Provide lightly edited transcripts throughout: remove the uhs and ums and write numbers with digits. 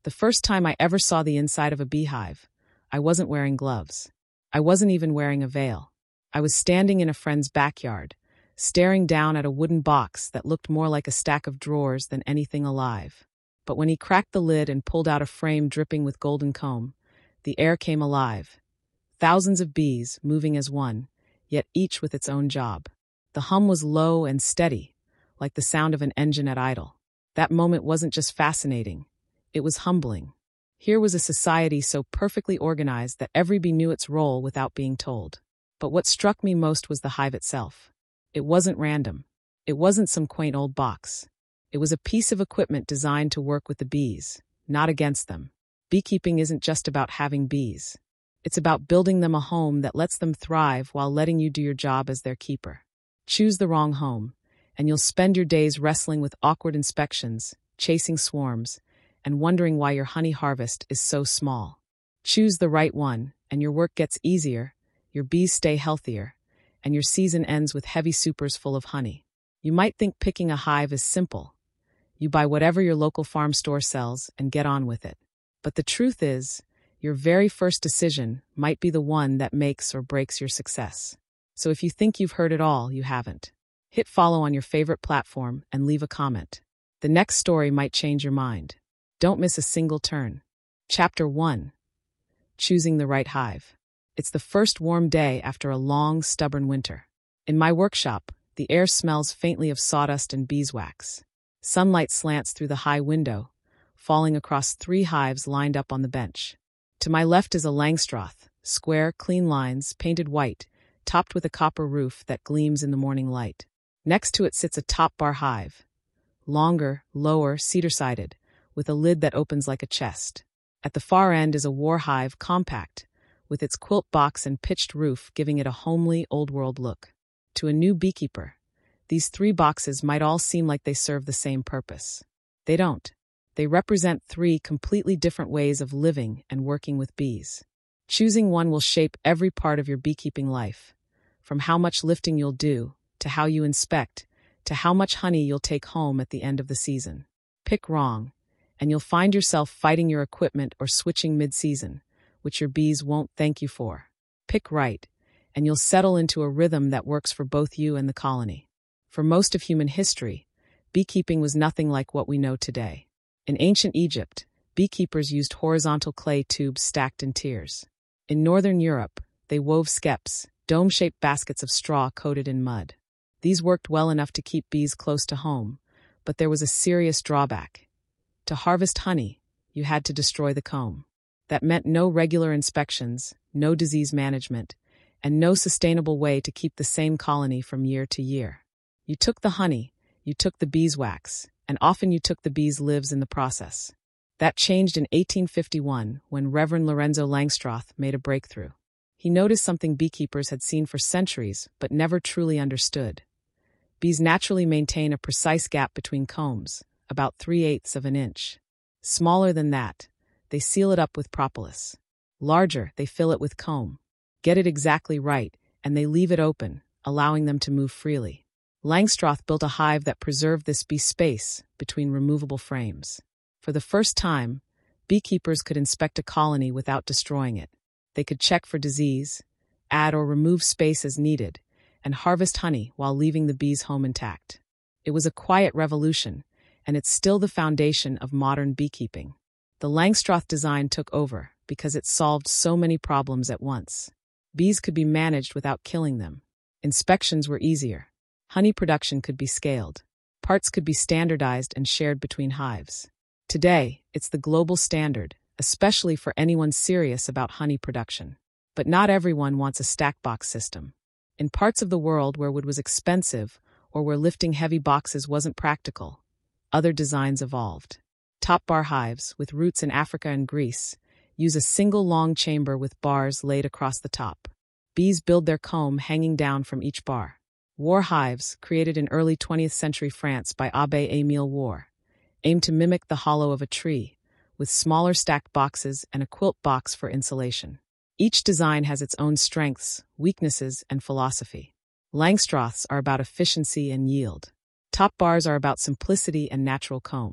The first time I ever saw the inside of a beehive, I wasn't wearing gloves. I wasn't even wearing a veil. I was standing in a friend's backyard, staring down at a wooden box that looked more like a stack of drawers than anything alive. But when he cracked the lid and pulled out a frame dripping with golden comb, the air came alive. Thousands of bees moving as one, yet each with its own job. The hum was low and steady, like the sound of an engine at idle. That moment wasn't just fascinating, it was humbling. Here was a society so perfectly organized that every bee knew its role without being told. But what struck me most was the hive itself. It wasn't random. It wasn't some quaint old box. It was a piece of equipment designed to work with the bees, not against them. Beekeeping isn't just about having bees. It's about building them a home that lets them thrive while letting you do your job as their keeper. Choose the wrong home, and you'll spend your days wrestling with awkward inspections, chasing swarms, and wondering why your honey harvest is so small. Choose the right one, and your work gets easier, your bees stay healthier, and your season ends with heavy supers full of honey. You might think picking a hive is simple. You buy whatever your local farm store sells and get on with it. But the truth is, your very first decision might be the one that makes or breaks your success. So if you think you've heard it all, you haven't. Hit follow on your favorite platform and leave a comment. The next story might change your mind. Don't miss a single turn. Chapter 1. Choosing the right hive. It's the first warm day after a long, stubborn winter. In my workshop, the air smells faintly of sawdust and beeswax. Sunlight slants through the high window, falling across 3 hives lined up on the bench. To my left is a Langstroth, square, clean lines, painted white, topped with a copper roof that gleams in the morning light. Next to it sits a top bar hive, longer, lower, cedar-sided, with a lid that opens like a chest. At the far end is a war hive, compact, with its quilt box and pitched roof giving it a homely, old-world look. To a new beekeeper, these 3 boxes might all seem like they serve the same purpose. They don't. They represent 3 completely different ways of living and working with bees. Choosing one will shape every part of your beekeeping life, from how much lifting you'll do, to how you inspect, to how much honey you'll take home at the end of the season. Pick wrong, and you'll find yourself fighting your equipment or switching mid-season, which your bees won't thank you for. Pick right, and you'll settle into a rhythm that works for both you and the colony. For most of human history, beekeeping was nothing like what we know today. In ancient Egypt, beekeepers used horizontal clay tubes stacked in tiers. In northern Europe, they wove skeps, dome-shaped baskets of straw coated in mud. These worked well enough to keep bees close to home, but there was a serious drawback. To harvest honey, you had to destroy the comb. That meant no regular inspections, no disease management, and no sustainable way to keep the same colony from year to year. You took the honey, you took the beeswax, and often you took the bees' lives in the process. That changed in 1851 when Reverend Lorenzo Langstroth made a breakthrough. He noticed something beekeepers had seen for centuries but never truly understood. Bees naturally maintain a precise gap between combs, about 3/8 of an inch. Smaller than that, they seal it up with propolis. Larger, they fill it with comb. Get it exactly right, and they leave it open, allowing them to move freely. Langstroth built a hive that preserved this bee space between removable frames. For the first time, beekeepers could inspect a colony without destroying it. They could check for disease, add or remove space as needed, and harvest honey while leaving the bees home intact. It was a quiet revolution, and it's still the foundation of modern beekeeping. The Langstroth design took over because it solved so many problems at once. Bees could be managed without killing them. Inspections were easier. Honey production could be scaled. Parts could be standardized and shared between hives. Today, it's the global standard, especially for anyone serious about honey production. But not everyone wants a stack box system. In parts of the world where wood was expensive or where lifting heavy boxes wasn't practical, other designs evolved. Top bar hives, with roots in Africa and Greece, use a single long chamber with bars laid across the top. Bees build their comb hanging down from each bar. War hives, created in early 20th century France by Abbé Émile War, aim to mimic the hollow of a tree, with smaller stacked boxes and a quilt box for insulation. Each design has its own strengths, weaknesses, and philosophy. Langstroths are about efficiency and yield. Top bars are about simplicity and natural comb.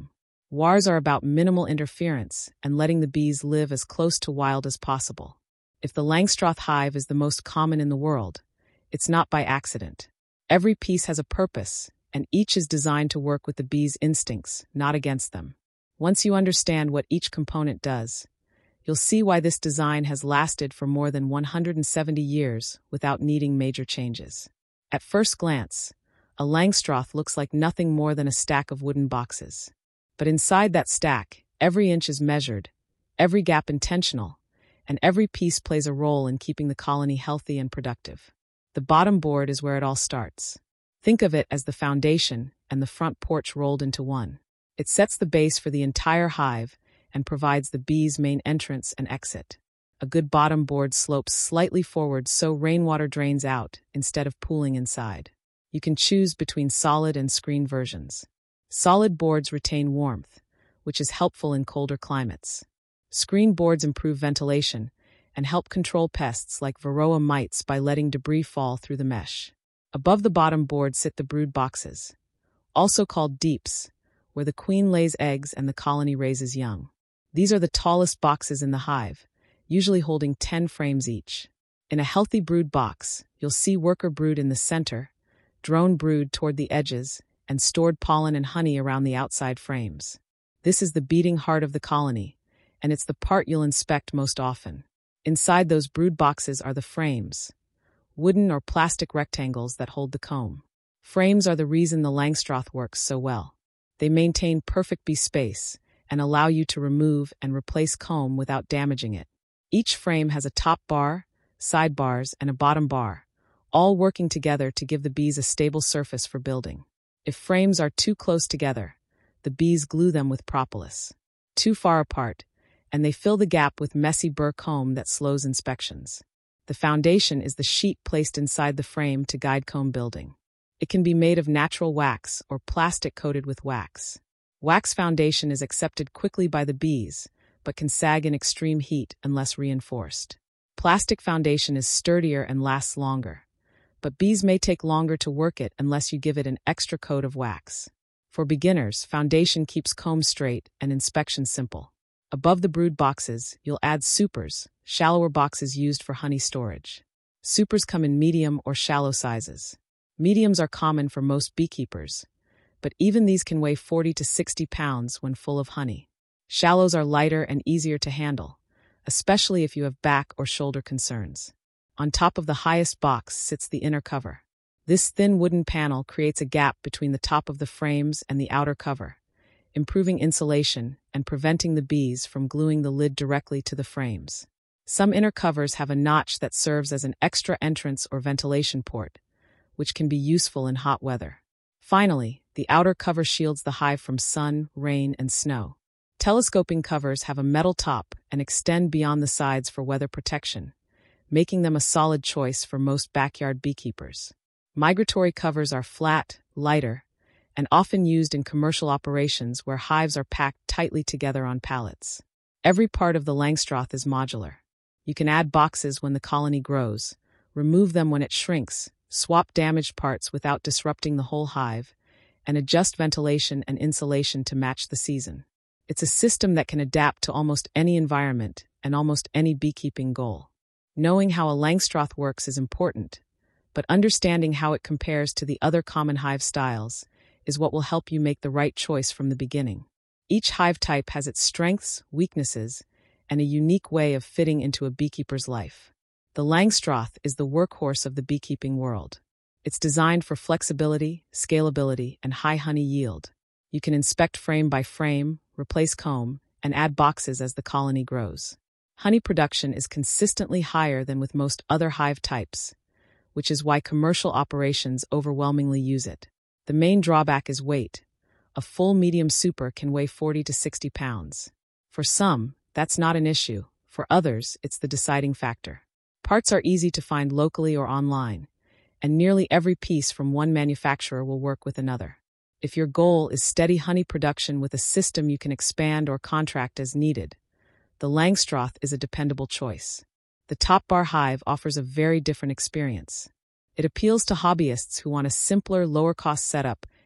WARs are about minimal interference and letting the bees live as close to wild as possible. If the Langstroth hive is the most common in the world, it's not by accident. Every piece has a purpose, and each is designed to work with the bees' instincts, not against them. Once you understand what each component does, you'll see why this design has lasted for more than 170 years without needing major changes. At first glance, a Langstroth looks like nothing more than a stack of wooden boxes. But inside that stack, every inch is measured, every gap intentional, and every piece plays a role in keeping the colony healthy and productive. The bottom board is where it all starts. Think of it as the foundation and the front porch rolled into one. It sets the base for the entire hive and provides the bees' main entrance and exit. A good bottom board slopes slightly forward so rainwater drains out instead of pooling inside. You can choose between solid and screen versions. Solid boards retain warmth, which is helpful in colder climates. Screen boards improve ventilation and help control pests like Varroa mites by letting debris fall through the mesh. Above the bottom board sit the brood boxes, also called deeps, where the queen lays eggs and the colony raises young. These are the tallest boxes in the hive, usually holding 10 frames each. In a healthy brood box, you'll see worker brood in the center, drone brood toward the edges, and stored pollen and honey around the outside frames. This is the beating heart of the colony, and it's the part you'll inspect most often. Inside those brood boxes are the frames, wooden or plastic rectangles that hold the comb. Frames are the reason the Langstroth works so well. They maintain perfect bee space and allow you to remove and replace comb without damaging it. Each frame has a top bar, side bars, and a bottom bar, all working together to give the bees a stable surface for building. If frames are too close together, the bees glue them with propolis. Too far apart, and they fill the gap with messy burr comb that slows inspections. The foundation is the sheet placed inside the frame to guide comb building. It can be made of natural wax or plastic coated with wax. Wax foundation is accepted quickly by the bees, but can sag in extreme heat unless reinforced. Plastic foundation is sturdier and lasts longer, but bees may take longer to work it unless you give it an extra coat of wax. For beginners, foundation keeps comb straight and inspection simple. Above the brood boxes, you'll add supers, shallower boxes used for honey storage. Supers come in medium or shallow sizes. Mediums are common for most beekeepers, but even these can weigh 40 to 60 pounds when full of honey. Shallows are lighter and easier to handle, especially if you have back or shoulder concerns. On top of the highest box sits the inner cover. This thin wooden panel creates a gap between the top of the frames and the outer cover, improving insulation and preventing the bees from gluing the lid directly to the frames. Some inner covers have a notch that serves as an extra entrance or ventilation port, which can be useful in hot weather. Finally, the outer cover shields the hive from sun, rain, and snow. Telescoping covers have a metal top and extend beyond the sides for weather protection, making them a solid choice for most backyard beekeepers. Migratory covers are flat, lighter, and often used in commercial operations where hives are packed tightly together on pallets. Every part of the Langstroth is modular. You can add boxes when the colony grows, remove them when it shrinks, swap damaged parts without disrupting the whole hive, and adjust ventilation and insulation to match the season. It's a system that can adapt to almost any environment and almost any beekeeping goal. Knowing how a Langstroth works is important, but understanding how it compares to the other common hive styles is what will help you make the right choice from the beginning. Each hive type has its strengths, weaknesses, and a unique way of fitting into a beekeeper's life. The Langstroth is the workhorse of the beekeeping world. It's designed for flexibility, scalability, and high honey yield. You can inspect frame by frame, replace comb, and add boxes as the colony grows. Honey production is consistently higher than with most other hive types, which is why commercial operations overwhelmingly use it. The main drawback is weight. A full medium super can weigh 40 to 60 pounds. For some, that's not an issue. For others, it's the deciding factor. Parts are easy to find locally or online, and nearly every piece from one manufacturer will work with another. If your goal is steady honey production with a system you can expand or contract as needed, the Langstroth is a dependable choice. The Top Bar Hive offers a very different experience. It appeals to hobbyists who want a simpler, lower-cost setup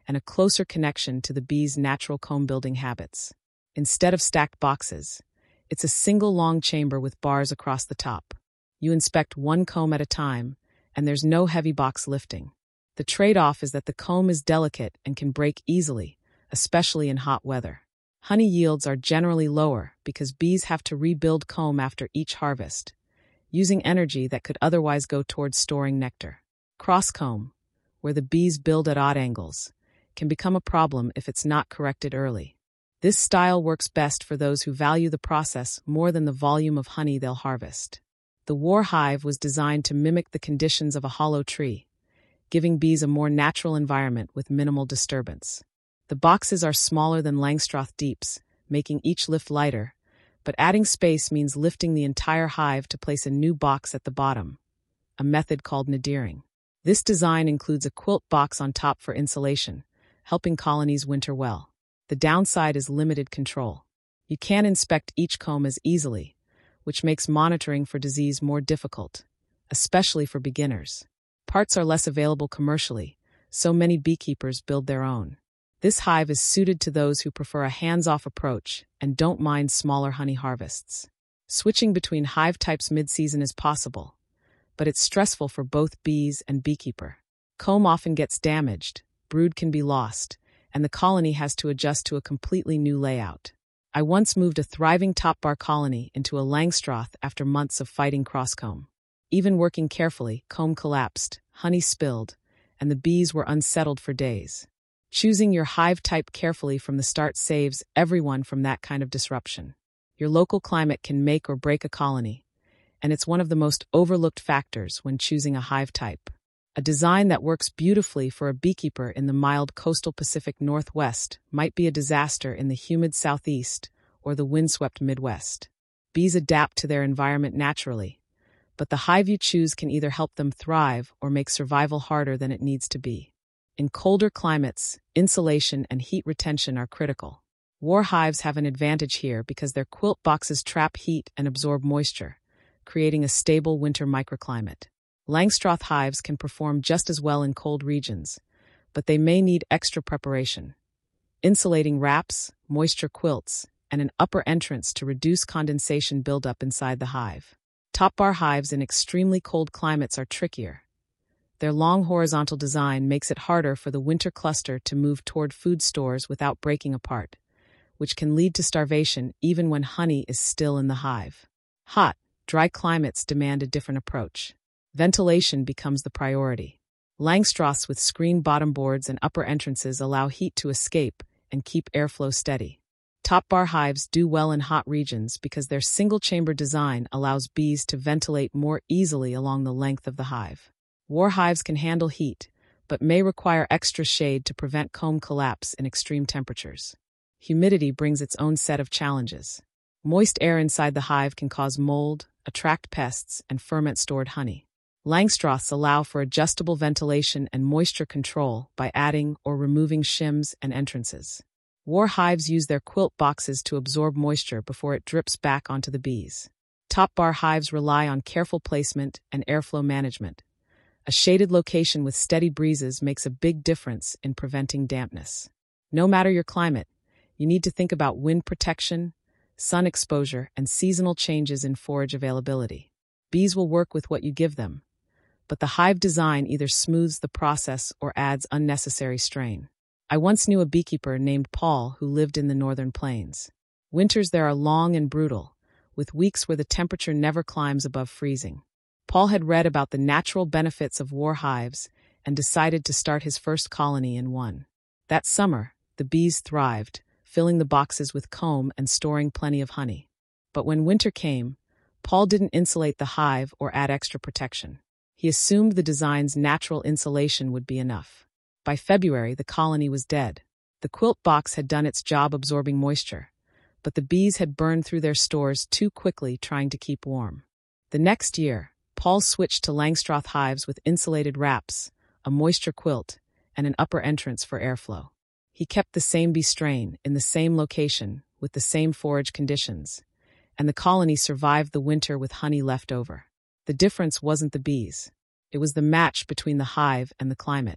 and a closer connection to the bee's natural comb-building habits. Instead of stacked boxes, it's a single long chamber with bars across the top. You inspect one comb at a time, and there's no heavy box lifting. The trade-off is that the comb is delicate and can break easily, especially in hot weather. Honey yields are generally lower because bees have to rebuild comb after each harvest, using energy that could otherwise go towards storing nectar. Cross-comb, where the bees build at odd angles, can become a problem if it's not corrected early. This style works best for those who value the process more than the volume of honey they'll harvest. The war hive was designed to mimic the conditions of a hollow tree, giving bees a more natural environment with minimal disturbance. The boxes are smaller than Langstroth Deeps, making each lift lighter, but adding space means lifting the entire hive to place a new box at the bottom, a method called nadiring. This design includes a quilt box on top for insulation, helping colonies winter well. The downside is limited control. You can't inspect each comb as easily, which makes monitoring for disease more difficult, especially for beginners. Parts are less available commercially, so many beekeepers build their own. This hive is suited to those who prefer a hands-off approach and don't mind smaller honey harvests. Switching between hive types mid-season is possible, but it's stressful for both bees and beekeeper. Comb often gets damaged, brood can be lost, and the colony has to adjust to a completely new layout. I once moved a thriving top bar colony into a Langstroth after months of fighting crosscomb. Even working carefully, comb collapsed, honey spilled, and the bees were unsettled for days. Choosing your hive type carefully from the start saves everyone from that kind of disruption. Your local climate can make or break a colony, and it's one of the most overlooked factors when choosing a hive type. A design that works beautifully for a beekeeper in the mild coastal Pacific Northwest might be a disaster in the humid Southeast or the windswept Midwest. Bees adapt to their environment naturally, but the hive you choose can either help them thrive or make survival harder than it needs to be. In colder climates, insulation and heat retention are critical. War hives have an advantage here because their quilt boxes trap heat and absorb moisture, creating a stable winter microclimate. Langstroth hives can perform just as well in cold regions, but they may need extra preparation. Insulating wraps, moisture quilts, and an upper entrance to reduce condensation buildup inside the hive. Top bar hives in extremely cold climates are trickier. Their long horizontal design makes it harder for the winter cluster to move toward food stores without breaking apart, which can lead to starvation even when honey is still in the hive. Hot, dry climates demand a different approach. Ventilation becomes the priority. Langstroths with screen bottom boards and upper entrances allow heat to escape and keep airflow steady. Top bar hives do well in hot regions because their single-chamber design allows bees to ventilate more easily along the length of the hive. War hives can handle heat, but may require extra shade to prevent comb collapse in extreme temperatures. Humidity brings its own set of challenges. Moist air inside the hive can cause mold, attract pests, and ferment stored honey. Langstroths allow for adjustable ventilation and moisture control by adding or removing shims and entrances. War hives use their quilt boxes to absorb moisture before it drips back onto the bees. Top bar hives rely on careful placement and airflow management. A shaded location with steady breezes makes a big difference in preventing dampness. No matter your climate, you need to think about wind protection, sun exposure, and seasonal changes in forage availability. Bees will work with what you give them, but the hive design either smooths the process or adds unnecessary strain. I once knew a beekeeper named Paul who lived in the northern plains. Winters there are long and brutal, with weeks where the temperature never climbs above freezing. Paul had read about the natural benefits of war hives and decided to start his first colony in one. That summer, the bees thrived, filling the boxes with comb and storing plenty of honey. But when winter came, Paul didn't insulate the hive or add extra protection. He assumed the design's natural insulation would be enough. By February, the colony was dead. The quilt box had done its job absorbing moisture, but the bees had burned through their stores too quickly trying to keep warm. The next year, Paul switched to Langstroth hives with insulated wraps, a moisture quilt, and an upper entrance for airflow. He kept the same bee strain in the same location with the same forage conditions, and the colony survived the winter with honey left over. The difference wasn't the bees. It was the match between the hive and the climate.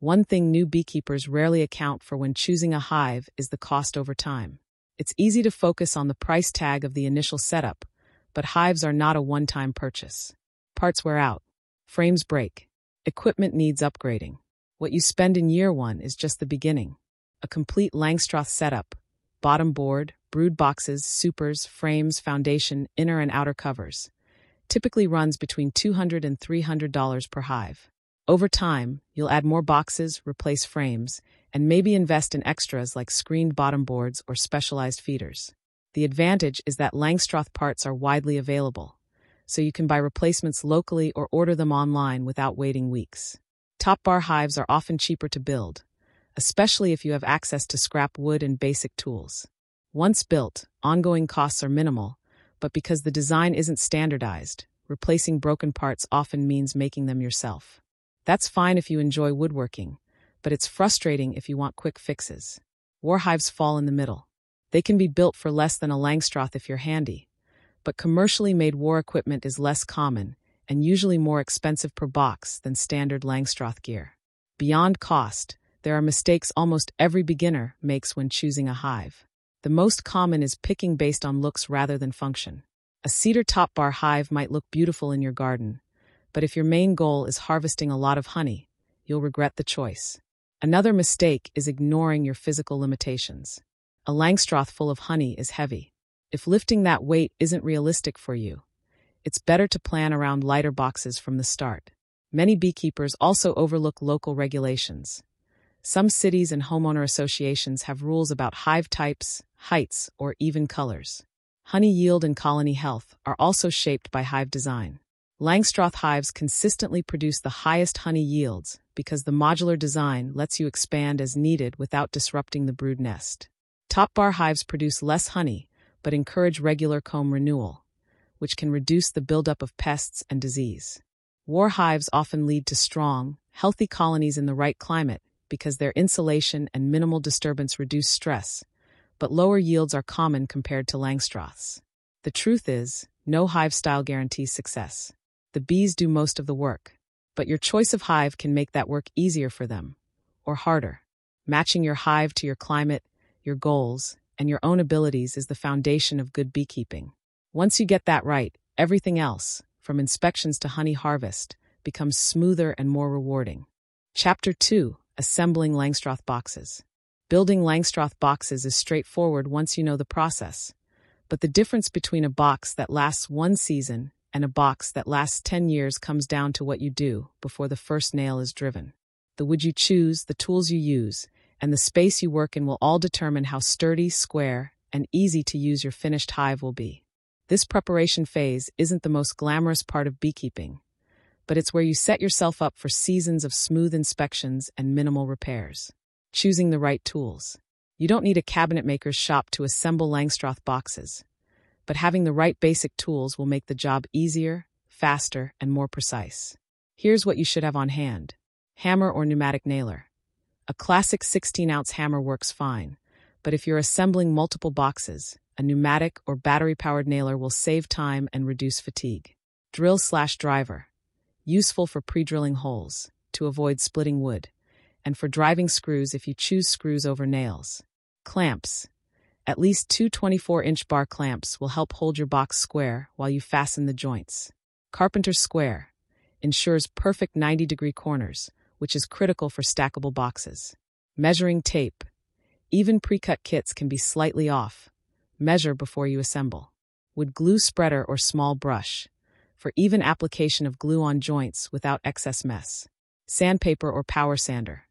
One thing new beekeepers rarely account for when choosing a hive is the cost over time. It's easy to focus on the price tag of the initial setup, but hives are not a one-time purchase. Parts wear out. Frames break. Equipment needs upgrading. What you spend in year one is just the beginning. A complete Langstroth setup, bottom board, brood boxes, supers, frames, foundation, inner and outer covers, typically runs between $200 and $300 per hive. Over time, you'll add more boxes, replace frames, and maybe invest in extras like screened bottom boards or specialized feeders. The advantage is that Langstroth parts are widely available, so you can buy replacements locally or order them online without waiting weeks. Top bar hives are often cheaper to build, especially if you have access to scrap wood and basic tools. Once built, ongoing costs are minimal, but because the design isn't standardized, replacing broken parts often means making them yourself. That's fine if you enjoy woodworking, but it's frustrating if you want quick fixes. War hives fall in the middle. They can be built for less than a Langstroth if you're handy, but commercially made war equipment is less common and usually more expensive per box than standard Langstroth gear. Beyond cost, there are mistakes almost every beginner makes when choosing a hive. The most common is picking based on looks rather than function. A cedar top bar hive might look beautiful in your garden, but if your main goal is harvesting a lot of honey, you'll regret the choice. Another mistake is ignoring your physical limitations. A Langstroth full of honey is heavy. If lifting that weight isn't realistic for you, it's better to plan around lighter boxes from the start. Many beekeepers also overlook local regulations. Some cities and homeowner associations have rules about hive types, heights, or even colors. Honey yield and colony health are also shaped by hive design. Langstroth hives consistently produce the highest honey yields because the modular design lets you expand as needed without disrupting the brood nest. Top bar hives produce less honey, but encourage regular comb renewal, which can reduce the buildup of pests and disease. War hives often lead to strong, healthy colonies in the right climate because their insulation and minimal disturbance reduce stress, but lower yields are common compared to Langstroths. The truth is, no hive style guarantees success. The bees do most of the work, but your choice of hive can make that work easier for them, or harder. Matching your hive to your climate, your goals, and your own abilities is the foundation of good beekeeping. Once you get that right, everything else, from inspections to honey harvest, becomes smoother and more rewarding. Chapter 2: Assembling Langstroth Boxes. Building Langstroth boxes is straightforward once you know the process, but the difference between a box that lasts one season and a box that lasts 10 years comes down to what you do before the first nail is driven. The wood you choose, the tools you use, and the space you work in will all determine how sturdy, square, and easy to use your finished hive will be. This preparation phase isn't the most glamorous part of beekeeping, but it's where you set yourself up for seasons of smooth inspections and minimal repairs. Choosing the right tools. You don't need a cabinet maker's shop to assemble Langstroth boxes, but having the right basic tools will make the job easier, faster, and more precise. Here's what you should have on hand. Hammer or pneumatic nailer. A classic 16-ounce hammer works fine, but if you're assembling multiple boxes, a pneumatic or battery-powered nailer will save time and reduce fatigue. Drill/driver. Useful for pre-drilling holes, to avoid splitting wood, and for driving screws if you choose screws over nails. Clamps. At least two 24-inch bar clamps will help hold your box square while you fasten the joints. Carpenter's square ensures perfect 90-degree corners, which is critical for stackable boxes. Measuring tape. Even pre-cut kits can be slightly off. Measure before you assemble. Wood glue spreader or small brush, for even application of glue on joints without excess mess. Sandpaper or power sander.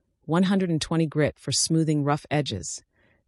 120 grit for smoothing rough edges.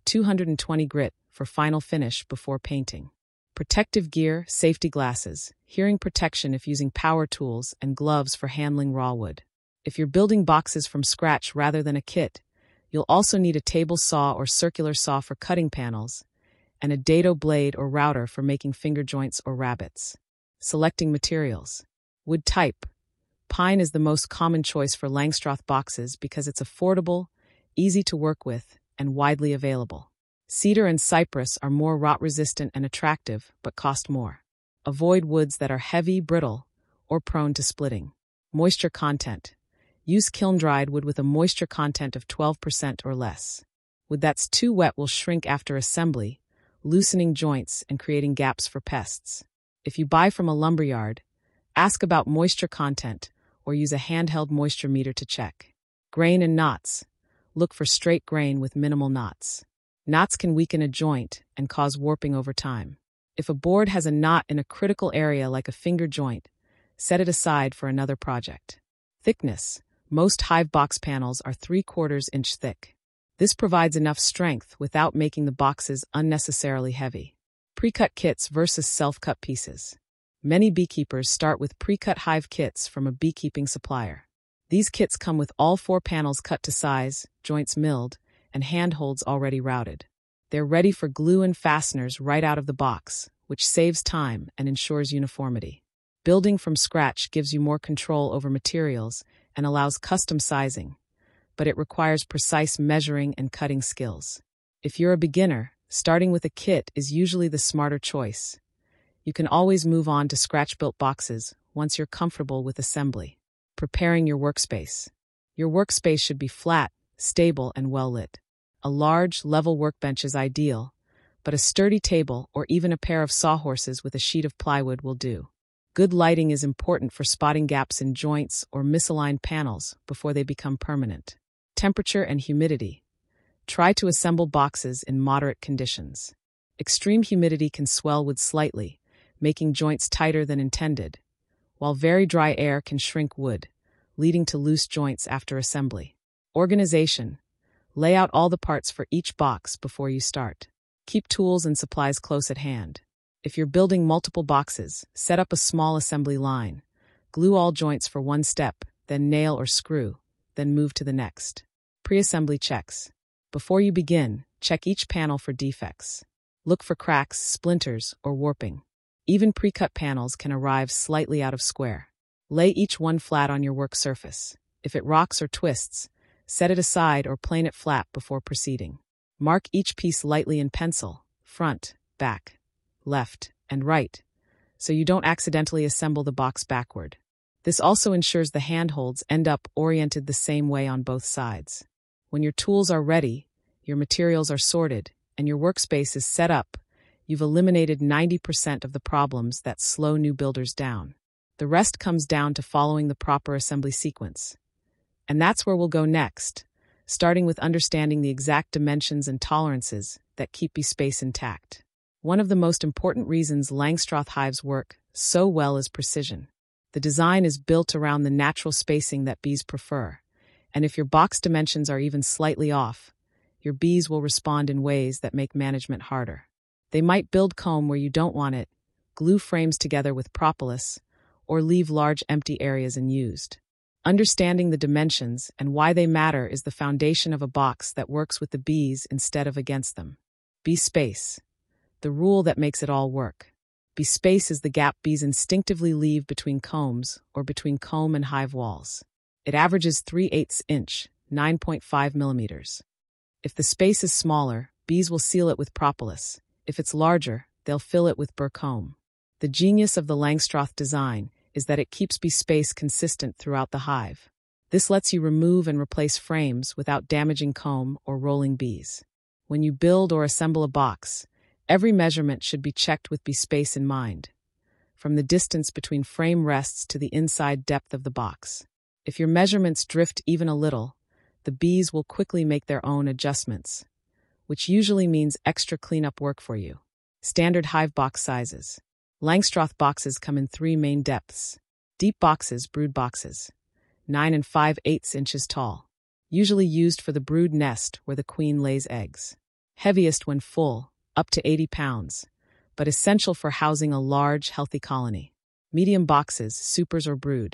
220 grit for final finish before painting. Protective gear, safety glasses, hearing protection if using power tools, and gloves for handling raw wood. If you're building boxes from scratch rather than a kit, you'll also need a table saw or circular saw for cutting panels, and a dado blade or router for making finger joints or rabbets. Selecting materials. Wood type. Pine is the most common choice for Langstroth boxes because it's affordable, easy to work with, and widely available. Cedar and cypress are more rot-resistant and attractive, but cost more. Avoid woods that are heavy, brittle, or prone to splitting. Moisture content. Use kiln-dried wood with a moisture content of 12% or less. Wood that's too wet will shrink after assembly, loosening joints and creating gaps for pests. If you buy from a lumberyard, ask about moisture content or use a handheld moisture meter to check. Grain and knots. Look for straight grain with minimal knots. Knots can weaken a joint and cause warping over time. If a board has a knot in a critical area like a finger joint, set it aside for another project. Thickness. Most hive box panels are 3/4 inch thick. This provides enough strength without making the boxes unnecessarily heavy. Pre-cut kits versus self-cut pieces. Many beekeepers start with pre-cut hive kits from a beekeeping supplier. These kits come with all 4 panels cut to size, joints milled, and handholds already routed. They're ready for glue and fasteners right out of the box, which saves time and ensures uniformity. Building from scratch gives you more control over materials and allows custom sizing, but it requires precise measuring and cutting skills. If you're a beginner, starting with a kit is usually the smarter choice. You can always move on to scratch-built boxes once you're comfortable with assembly. Preparing your workspace. Your workspace should be flat, stable, and well-lit. A large, level workbench is ideal, but a sturdy table or even a pair of sawhorses with a sheet of plywood will do. Good lighting is important for spotting gaps in joints or misaligned panels before they become permanent. Temperature and humidity. Try to assemble boxes in moderate conditions. Extreme humidity can swell wood slightly, making joints tighter than intended, while very dry air can shrink wood, leading to loose joints after assembly. Organization. Lay out all the parts for each box before you start. Keep tools and supplies close at hand. If you're building multiple boxes, set up a small assembly line. Glue all joints for one step, then nail or screw, then move to the next. Pre-assembly checks. Before you begin, check each panel for defects. Look for cracks, splinters, or warping. Even pre-cut panels can arrive slightly out of square. Lay each one flat on your work surface. If it rocks or twists, set it aside or plane it flat before proceeding. Mark each piece lightly in pencil, front, back, left, and right, so you don't accidentally assemble the box backward. This also ensures the handholds end up oriented the same way on both sides. When your tools are ready, your materials are sorted, and your workspace is set up, you've eliminated 90% of the problems that slow new builders down. The rest comes down to following the proper assembly sequence. And that's where we'll go next, starting with understanding the exact dimensions and tolerances that keep beespace intact. One of the most important reasons Langstroth hives work so well is precision. The design is built around the natural spacing that bees prefer, and if your box dimensions are even slightly off, your bees will respond in ways that make management harder. They might build comb where you don't want it, glue frames together with propolis, or leave large empty areas unused. Understanding the dimensions and why they matter is the foundation of a box that works with the bees instead of against them. Beespace. The rule that makes it all work. Beespace is the gap bees instinctively leave between combs or between comb and hive walls. It averages 3/8 inch, 9.5 millimeters. If the space is smaller, bees will seal it with propolis. If it's larger, they'll fill it with burr comb. The genius of the Langstroth design is that it keeps beespace consistent throughout the hive. This lets you remove and replace frames without damaging comb or rolling bees. When you build or assemble a box, every measurement should be checked with beespace in mind, from the distance between frame rests to the inside depth of the box. If your measurements drift even a little, the bees will quickly make their own adjustments, which usually means extra cleanup work for you. Standard hive box sizes. Langstroth boxes come in 3 main depths. Deep boxes, brood boxes, 9 5/8 inches tall, usually used for the brood nest where the queen lays eggs. Heaviest when full, up to 80 pounds, but essential for housing a large, healthy colony. Medium boxes, supers or brood,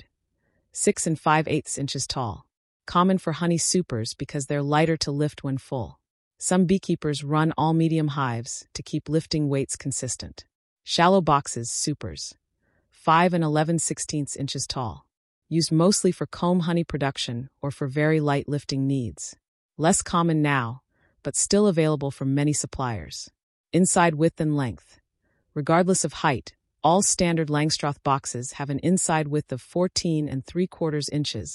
6 5/8 inches tall, common for honey supers because they're lighter to lift when full. Some beekeepers run all medium hives to keep lifting weights consistent. Shallow boxes, supers, 5 11/16 inches tall, used mostly for comb honey production or for very light lifting needs. Less common now, but still available from many suppliers. Inside width and length. Regardless of height, all standard Langstroth boxes have an inside width of 14 3/4 inches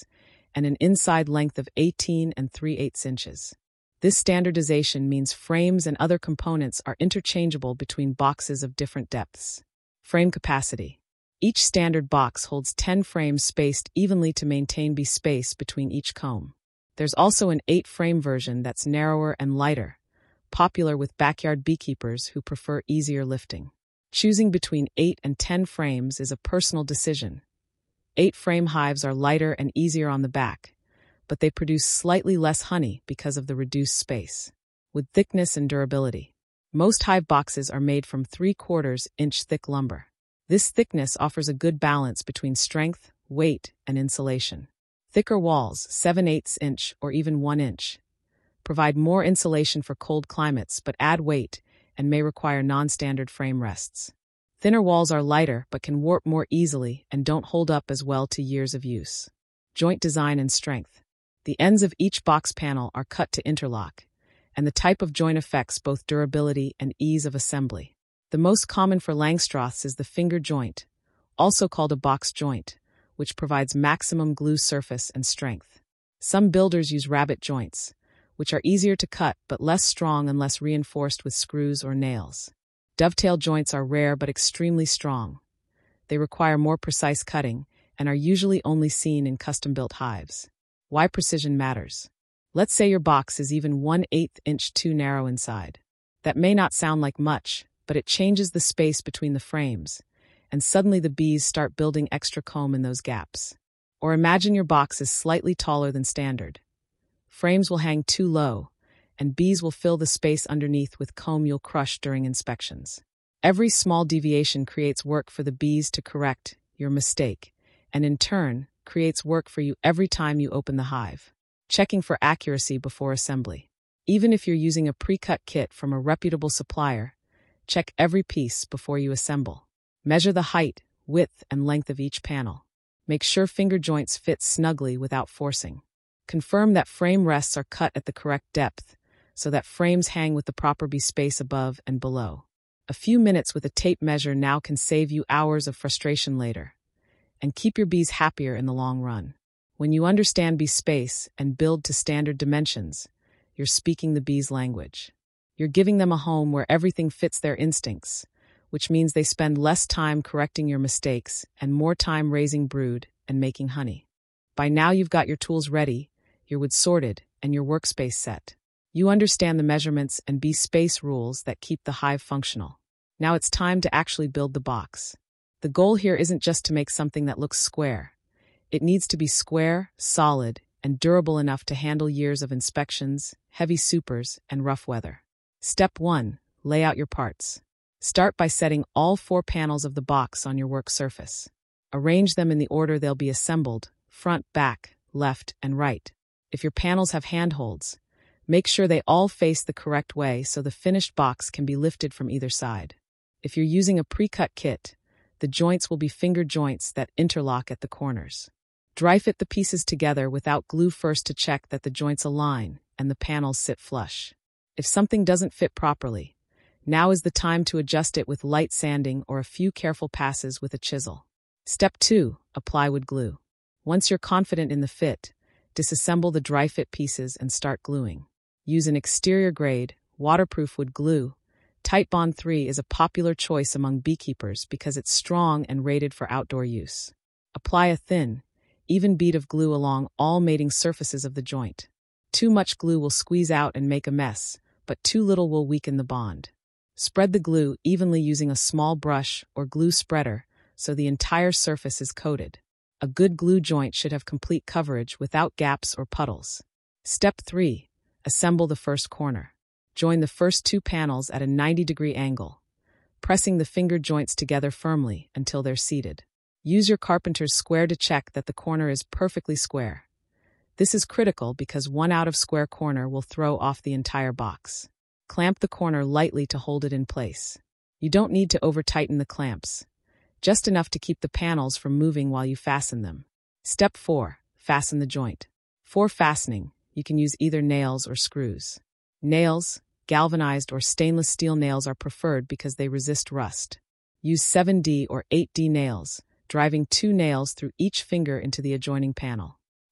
and an inside length of 18 and 3/8 inches. This standardization means frames and other components are interchangeable between boxes of different depths. Frame capacity. Each standard box holds 10 frames spaced evenly to maintain space between each comb. There's also an 8-frame version that's narrower and lighter, popular with backyard beekeepers who prefer easier lifting. Choosing between 8 and 10 frames is a personal decision. 8-frame hives are lighter and easier on the back, but they produce slightly less honey because of the reduced space. With thickness and durability. Most hive boxes are made from 3/4 inch thick lumber. This thickness offers a good balance between strength, weight, and insulation. Thicker walls, 7/8 inch or even 1 inch, provide more insulation for cold climates but add weight and may require non-standard frame rests. Thinner walls are lighter but can warp more easily and don't hold up as well to years of use. Joint design and strength. The ends of each box panel are cut to interlock, and the type of joint affects both durability and ease of assembly. The most common for Langstroths is the finger joint, also called a box joint, which provides maximum glue surface and strength. Some builders use rabbet joints, which are easier to cut but less strong unless reinforced with screws or nails. Dovetail joints are rare but extremely strong. They require more precise cutting and are usually only seen in custom-built hives. Why precision matters. Let's say your box is even 1/8 inch too narrow inside. That may not sound like much, but it changes the space between the frames, and suddenly the bees start building extra comb in those gaps. Or imagine your box is slightly taller than standard. Frames will hang too low, and bees will fill the space underneath with comb you'll crush during inspections. Every small deviation creates work for the bees to correct your mistake, and in turn, creates work for you every time you open the hive. Checking for accuracy before assembly. Even if you're using a pre-cut kit from a reputable supplier, check every piece before you assemble. Measure the height, width, and length of each panel. Make sure finger joints fit snugly without forcing. Confirm that frame rests are cut at the correct depth, so that frames hang with the proper space above and below. A few minutes with a tape measure now can save you hours of frustration later, and keep your bees happier in the long run. When you understand bee space and build to standard dimensions, you're speaking the bees' language. You're giving them a home where everything fits their instincts, which means they spend less time correcting your mistakes and more time raising brood and making honey. By now you've got your tools ready, your wood sorted, and your workspace set. You understand the measurements and bee space rules that keep the hive functional. Now it's time to actually build the box. The goal here isn't just to make something that looks square. It needs to be square, solid, and durable enough to handle years of inspections, heavy supers, and rough weather. Step 1. Lay out your parts. Start by setting all 4 panels of the box on your work surface. Arrange them in the order they'll be assembled, front, back, left, and right. If your panels have handholds, make sure they all face the correct way so the finished box can be lifted from either side. If you're using a pre-cut kit, the joints will be finger joints that interlock at the corners. Dry fit the pieces together without glue first to check that the joints align and the panels sit flush. If something doesn't fit properly, now is the time to adjust it with light sanding or a few careful passes with a chisel. Step 2. Apply wood glue. Once you're confident in the fit, disassemble the dry fit pieces and start gluing. Use an exterior grade, waterproof wood glue. Titebond 3 is a popular choice among beekeepers because it's strong and rated for outdoor use. Apply a thin, even bead of glue along all mating surfaces of the joint. Too much glue will squeeze out and make a mess, but too little will weaken the bond. Spread the glue evenly using a small brush or glue spreader so the entire surface is coated. A good glue joint should have complete coverage without gaps or puddles. Step 3. Assemble the first corner. Join the first 2 panels at a 90-degree angle, pressing the finger joints together firmly until they're seated. Use your carpenter's square to check that the corner is perfectly square. This is critical because one out-of-square corner will throw off the entire box. Clamp the corner lightly to hold it in place. You don't need to over-tighten the clamps, just enough to keep the panels from moving while you fasten them. Step 4. Fasten the joint. For fastening, you can use either nails or screws. Nails, galvanized or stainless steel nails are preferred because they resist rust. Use 7D or 8D nails, driving 2 nails through each finger into the adjoining panel.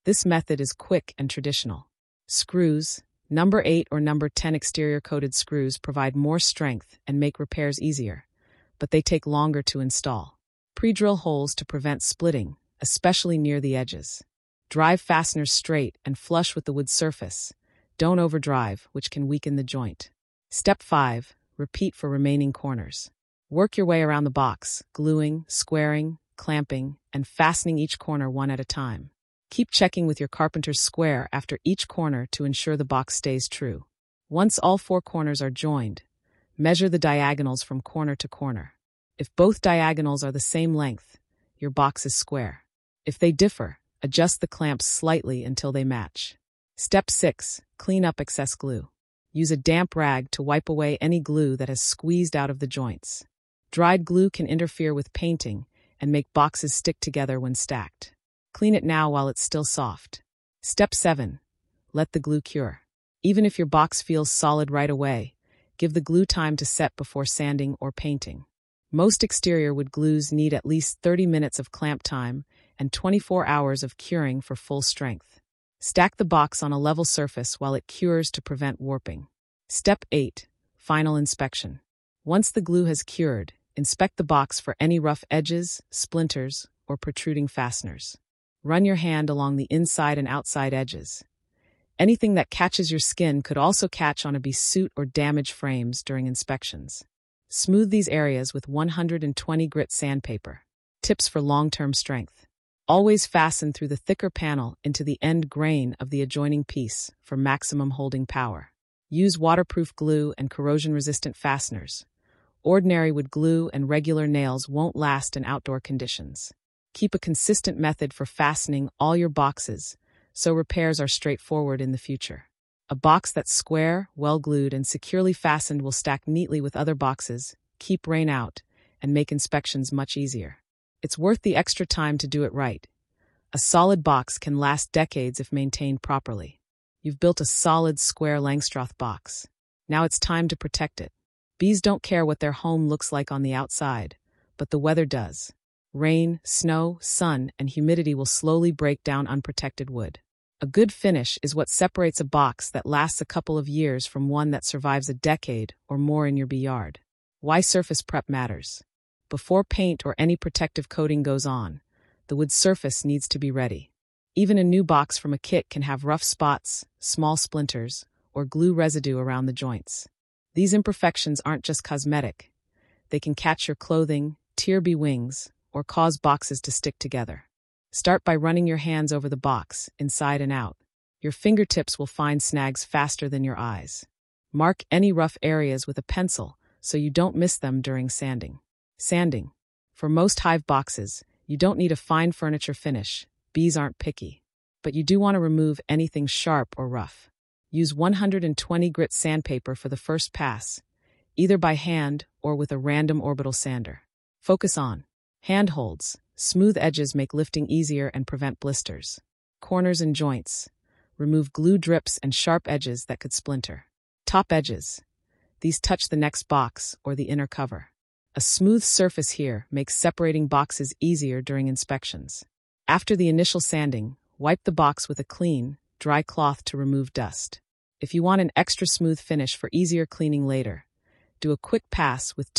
This method is quick and traditional. Screws, number 8 or number 10 exterior-coated screws provide more strength and make repairs easier, but they take longer to install. Pre-drill holes to prevent splitting, especially near the edges. Drive fasteners straight and flush with the wood surface. Don't overdrive, which can weaken the joint. Step 5. Repeat for remaining corners. Work your way around the box, gluing, squaring, clamping, and fastening each corner one at a time. Keep checking with your carpenter's square after each corner to ensure the box stays true. Once all 4 corners are joined, measure the diagonals from corner to corner. If both diagonals are the same length, your box is square. If they differ, adjust the clamps slightly until they match. Step 6. Clean up excess glue. Use a damp rag to wipe away any glue that has squeezed out of the joints. Dried glue can interfere with painting and make boxes stick together when stacked. Clean it now while it's still soft. Step 7. Let the glue cure. Even if your box feels solid right away, give the glue time to set before sanding or painting. Most exterior wood glues need at least 30 minutes of clamp time and 24 hours of curing for full strength. Stack the box on a level surface while it cures to prevent warping. Step 8. Final inspection. Once the glue has cured, inspect the box for any rough edges, splinters, or protruding fasteners. Run your hand along the inside and outside edges. Anything that catches your skin could also catch on a besoot or damaged frames during inspections. Smooth these areas with 120 grit sandpaper. Tips for long-term strength. Always fasten through the thicker panel into the end grain of the adjoining piece for maximum holding power. Use waterproof glue and corrosion-resistant fasteners. Ordinary wood glue and regular nails won't last in outdoor conditions. Keep a consistent method for fastening all your boxes, so repairs are straightforward in the future. A box that's square, well-glued, and securely fastened will stack neatly with other boxes, keep rain out, and make inspections much easier. It's worth the extra time to do it right. A solid box can last decades if maintained properly. You've built a solid, square Langstroth box. Now it's time to protect it. Bees don't care what their home looks like on the outside, but the weather does. Rain, snow, sun, and humidity will slowly break down unprotected wood. A good finish is what separates a box that lasts a couple of years from one that survives a decade or more in your backyard. Why surface prep matters. Before paint or any protective coating goes on, the wood surface needs to be ready. Even a new box from a kit can have rough spots, small splinters, or glue residue around the joints. These imperfections aren't just cosmetic. They can catch your clothing, tear wings, or cause boxes to stick together. Start by running your hands over the box, inside and out. Your fingertips will find snags faster than your eyes. Mark any rough areas with a pencil so you don't miss them during sanding. Sanding. For most hive boxes, you don't need a fine furniture finish. Bees aren't picky. But you do want to remove anything sharp or rough. Use 120 grit sandpaper for the first pass, either by hand or with a random orbital sander. Focus on handholds. Smooth edges make lifting easier and prevent blisters. Corners and joints. Remove glue drips and sharp edges that could splinter. Top edges. These touch the next box or the inner cover. A smooth surface here makes separating boxes easier during inspections. After the initial sanding, wipe the box with a clean, dry cloth to remove dust. If you want an extra smooth finish for easier cleaning later, do a quick pass with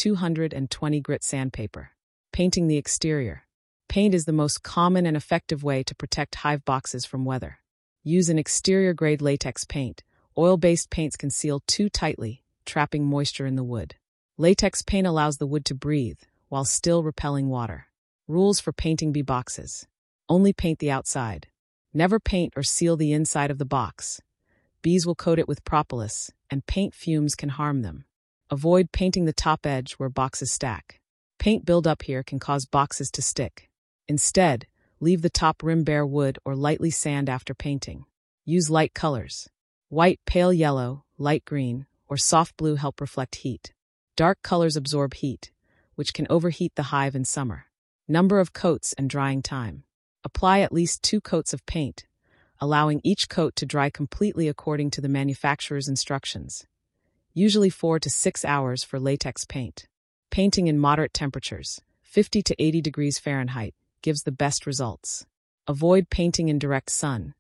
220 grit sandpaper. Painting the exterior. Paint is the most common and effective way to protect hive boxes from weather. Use an exterior-grade latex paint. Oil-based paints can seal too tightly, trapping moisture in the wood. Latex paint allows the wood to breathe, while still repelling water. Rules for painting bee boxes. Only paint the outside. Never paint or seal the inside of the box. Bees will coat it with propolis, and paint fumes can harm them. Avoid painting the top edge where boxes stack. Paint buildup here can cause boxes to stick. Instead, leave the top rim bare wood or lightly sand after painting. Use light colors. White, pale yellow, light green, or soft blue help reflect heat. Dark colors absorb heat, which can overheat the hive in summer. Number of coats and drying time. Apply at least 2 coats of paint, allowing each coat to dry completely according to the manufacturer's instructions. Usually 4 to 6 hours for latex paint. Painting in moderate temperatures, 50 to 80 degrees Fahrenheit, gives the best results. Avoid painting in direct sun,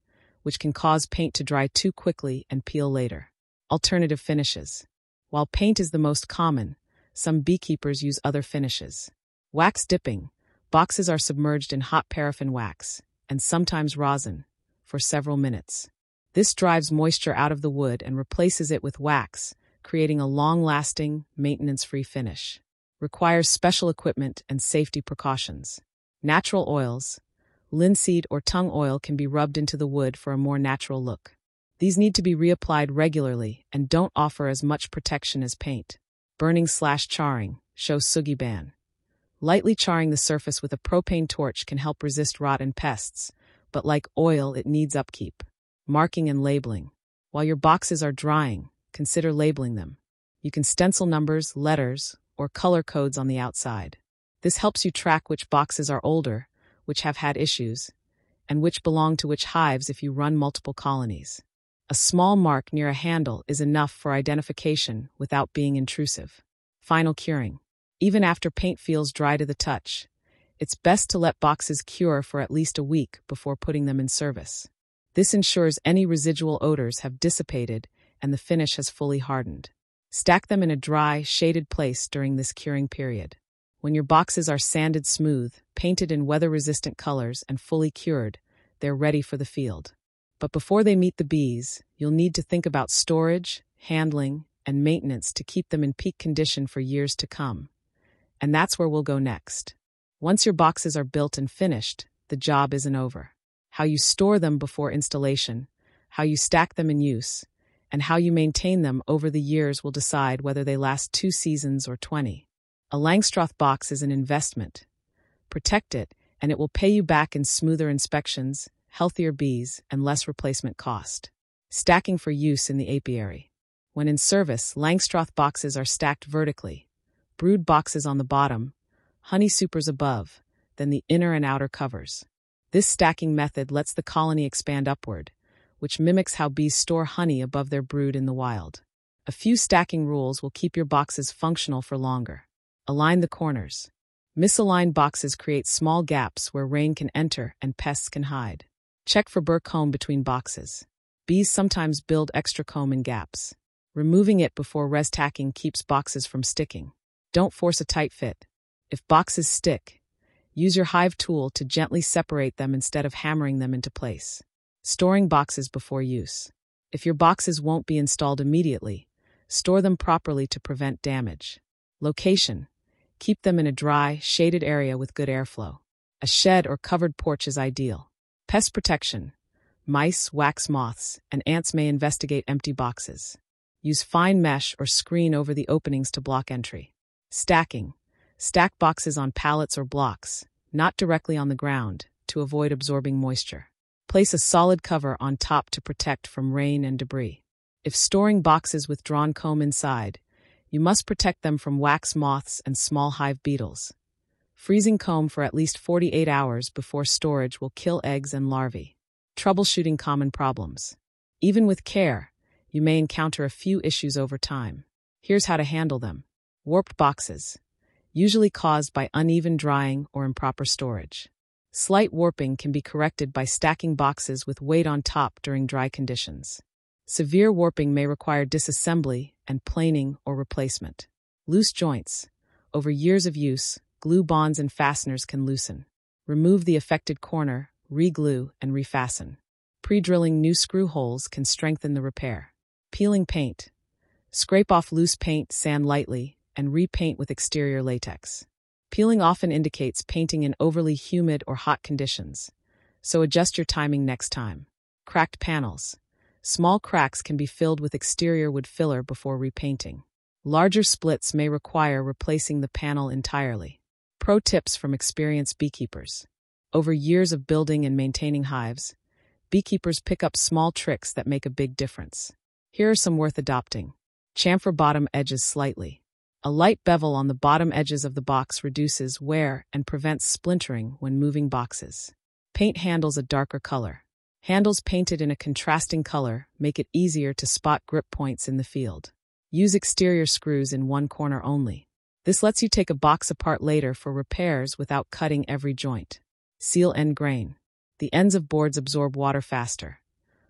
which can cause paint to dry too quickly and peel later. Alternative finishes. While paint is the most common, some beekeepers use other finishes. Wax dipping. Boxes are submerged in hot paraffin wax, and sometimes rosin, for several minutes. This drives moisture out of the wood and replaces it with wax, creating a long-lasting, maintenance-free finish. Requires special equipment and safety precautions. Natural oils. Linseed or tung oil can be rubbed into the wood for a more natural look. These need to be reapplied regularly and don't offer as much protection as paint. Burning/charring. Shows Sugiban. Lightly charring the surface with a propane torch can help resist rot and pests, but like oil, it needs upkeep. Marking and labeling. While your boxes are drying, consider labeling them. You can stencil numbers, letters, or color codes on the outside. This helps you track which boxes are older, which have had issues, and which belong to which hives if you run multiple colonies. A small mark near a handle is enough for identification without being intrusive. Final curing. Even after paint feels dry to the touch, it's best to let boxes cure for at least a week before putting them in service. This ensures any residual odors have dissipated and the finish has fully hardened. Stack them in a dry, shaded place during this curing period. When your boxes are sanded smooth, painted in weather-resistant colors, and fully cured, they're ready for the field. But before they meet the bees, you'll need to think about storage, handling, and maintenance to keep them in peak condition for years to come. And that's where we'll go next. Once your boxes are built and finished, the job isn't over. How you store them before installation, how you stack them in use, and how you maintain them over the years will decide whether they last 2 seasons or 20. A Langstroth box is an investment. Protect it, and it will pay you back in smoother inspections, healthier bees, and less replacement cost. Stacking for use in the apiary. When in service, Langstroth boxes are stacked vertically. Brood boxes on the bottom, honey supers above, then the inner and outer covers. This stacking method lets the colony expand upward, which mimics how bees store honey above their brood in the wild. A few stacking rules will keep your boxes functional for longer. Align the corners. Misaligned boxes create small gaps where rain can enter and pests can hide. Check for burr comb between boxes. Bees sometimes build extra comb in gaps. Removing it before restacking keeps boxes from sticking. Don't force a tight fit. If boxes stick, use your hive tool to gently separate them instead of hammering them into place. Storing boxes before use. If your boxes won't be installed immediately, store them properly to prevent damage. Location. Keep them in a dry, shaded area with good airflow. A shed or covered porch is ideal. Pest protection. Mice, wax moths, and ants may investigate empty boxes. Use fine mesh or screen over the openings to block entry. Stacking. Stack boxes on pallets or blocks, not directly on the ground, to avoid absorbing moisture. Place a solid cover on top to protect from rain and debris. If storing boxes with drawn comb inside, you must protect them from wax moths and small hive beetles. Freezing comb for at least 48 hours before storage will kill eggs and larvae. Troubleshooting common problems. Even with care, you may encounter a few issues over time. Here's how to handle them. Warped boxes, usually caused by uneven drying or improper storage. Slight warping can be corrected by stacking boxes with weight on top during dry conditions. Severe warping may require disassembly and planing or replacement. Loose joints. Over years of use, glue bonds and fasteners can loosen. Remove the affected corner, re-glue, and refasten. Pre-drilling new screw holes can strengthen the repair. Peeling paint. Scrape off loose paint, sand lightly, and repaint with exterior latex. Peeling often indicates painting in overly humid or hot conditions, so adjust your timing next time. Cracked panels. Small cracks can be filled with exterior wood filler before repainting. Larger splits may require replacing the panel entirely. Pro tips from experienced beekeepers. Over years of building and maintaining hives, beekeepers pick up small tricks that make a big difference. Here are some worth adopting. Chamfer bottom edges slightly. A light bevel on the bottom edges of the box reduces wear and prevents splintering when moving boxes. Paint handles a darker color. Handles painted in a contrasting color make it easier to spot grip points in the field. Use exterior screws in one corner only. This lets you take a box apart later for repairs without cutting every joint. Seal end grain. The ends of boards absorb water faster.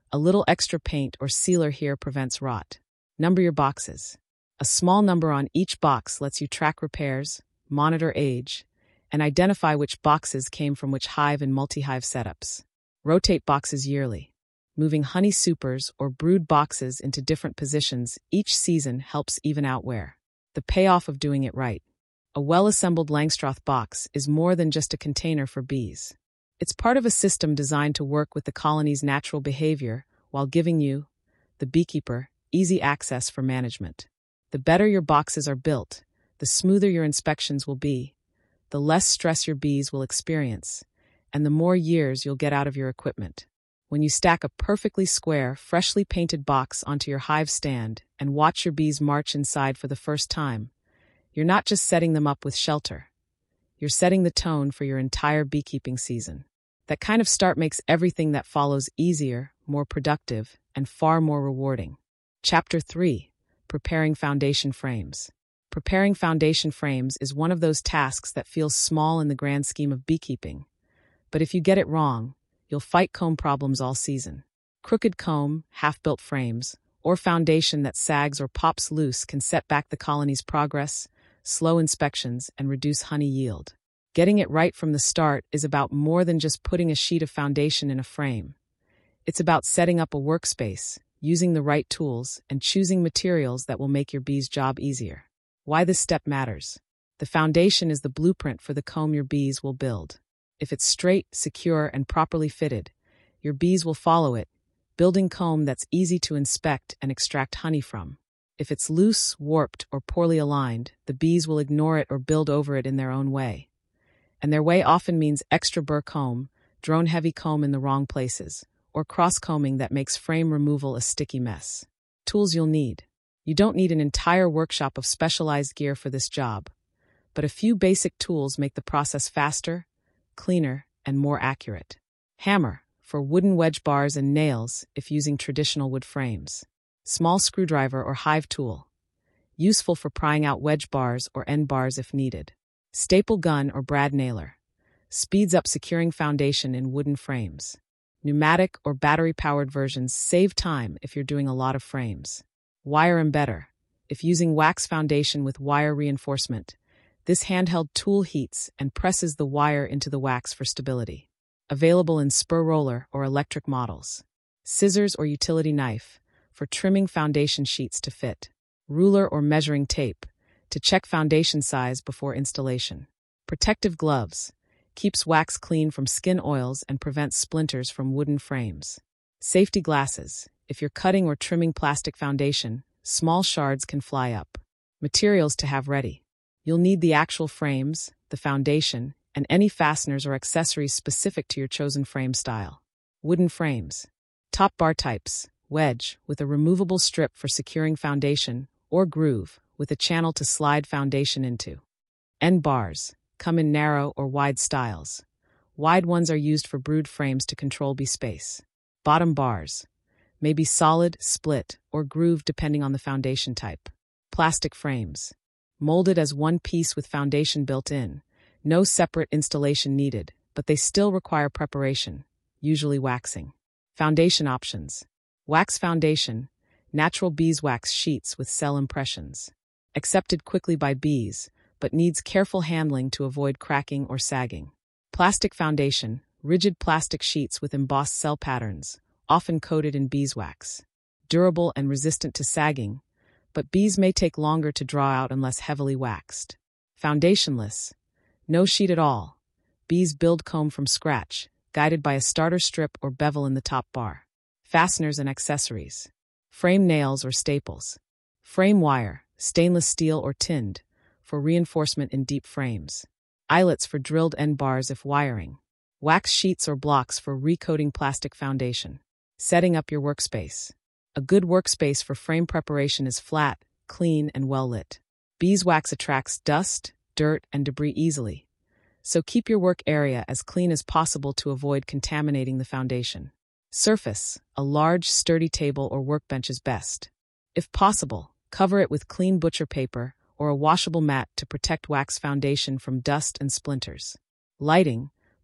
A little extra paint or sealer here prevents rot. Number your boxes. A small number on each box lets you track repairs, monitor age, and identify which boxes came from which hive in multi-hive setups. Rotate boxes yearly. Moving honey supers or brood boxes into different positions each season helps even out wear. The payoff of doing it right. A well-assembled Langstroth box is more than just a container for bees. It's part of a system designed to work with the colony's natural behavior while giving you, the beekeeper, easy access for management. The better your boxes are built, the smoother your inspections will be, the less stress your bees will experience, and the more years you'll get out of your equipment. When you stack a perfectly square, freshly painted box onto your hive stand and watch your bees march inside for the first time, you're not just setting them up with shelter. You're setting the tone for your entire beekeeping season. That kind of start makes everything that follows easier, more productive, and far more rewarding. Chapter 3. Preparing foundation frames. Preparing foundation frames is one of those tasks that feels small in the grand scheme of beekeeping. But if you get it wrong, you'll fight comb problems all season. Crooked comb, half-built frames, or foundation that sags or pops loose can set back the colony's progress, slow inspections, and reduce honey yield. Getting it right from the start is about more than just putting a sheet of foundation in a frame. It's about setting up a workspace, using the right tools, and choosing materials that will make your bees' job easier. Why this step matters. The foundation is the blueprint for the comb your bees will build. If it's straight, secure, and properly fitted, your bees will follow it, building comb that's easy to inspect and extract honey from. If it's loose, warped, or poorly aligned, the bees will ignore it or build over it in their own way. And their way often means extra burr comb, drone-heavy comb in the wrong places, or cross-combing that makes frame removal a sticky mess. Tools you'll need. You don't need an entire workshop of specialized gear for this job, but a few basic tools make the process faster, cleaner, and more accurate. Hammer, for wooden wedge bars and nails if using traditional wood frames. Small screwdriver or hive tool, useful for prying out wedge bars or end bars if needed. Staple gun or brad nailer, speeds up securing foundation in wooden frames. Pneumatic or battery-powered versions save time if you're doing a lot of frames. Wire embedder, if using wax foundation with wire reinforcement, this handheld tool heats and presses the wire into the wax for stability. Available in spur roller or electric models. Scissors or utility knife, for trimming foundation sheets to fit. Ruler or measuring tape, to check foundation size before installation. Protective gloves, keeps wax clean from skin oils and prevents splinters from wooden frames. Safety glasses, if you're cutting or trimming plastic foundation, small shards can fly up. Materials to have ready. You'll need the actual frames, the foundation, and any fasteners or accessories specific to your chosen frame style. Wooden frames. Top bar types, wedge, with a removable strip for securing foundation, or groove, with a channel to slide foundation into. End bars, come in narrow or wide styles. Wide ones are used for brood frames to control bee space. Bottom bars, may be solid, split, or grooved depending on the foundation type. Plastic frames, molded as one piece with foundation built in. No separate installation needed, but they still require preparation, usually waxing. Foundation options. Wax foundation, natural beeswax sheets with cell impressions. Accepted quickly by bees, but needs careful handling to avoid cracking or sagging. Plastic foundation, rigid plastic sheets with embossed cell patterns, often coated in beeswax. Durable and resistant to sagging, but bees may take longer to draw out unless heavily waxed. Foundationless, no sheet at all. Bees build comb from scratch, guided by a starter strip or bevel in the top bar. Fasteners and accessories. Frame nails or staples. Frame wire, stainless steel or tinned, for reinforcement in deep frames. Eyelets for drilled end bars if wiring. Wax sheets or blocks for recoating plastic foundation. Setting up your workspace. A good workspace for frame preparation is flat, clean, and well lit. Beeswax attracts dust, dirt, and debris easily, so keep your work area as clean as possible to avoid contaminating the foundation. Surface, a large, sturdy table or workbench is best. If possible, cover it with clean butcher paper or a washable mat to protect wax foundation from dust and splinters. Lighting,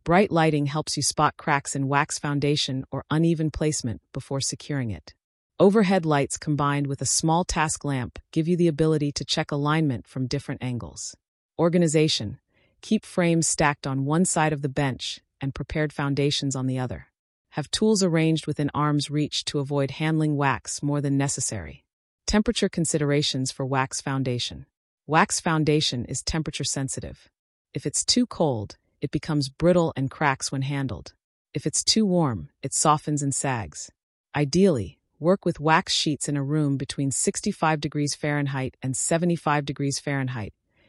Bright lighting helps you spot cracks in wax foundation or uneven placement before securing it. Overhead lights combined with a small task lamp give you the ability to check alignment from different angles. Organization. Keep frames stacked on one side of the bench and prepared foundations on the other. Have tools arranged within arm's reach to avoid handling wax more than necessary. Temperature considerations for wax foundation. Wax foundation is temperature sensitive. If it's too cold, it becomes brittle and cracks when handled. If it's too warm, it softens and sags. Ideally, work with wax sheets in a room between 65 degrees Fahrenheit and 75 degrees Fahrenheit,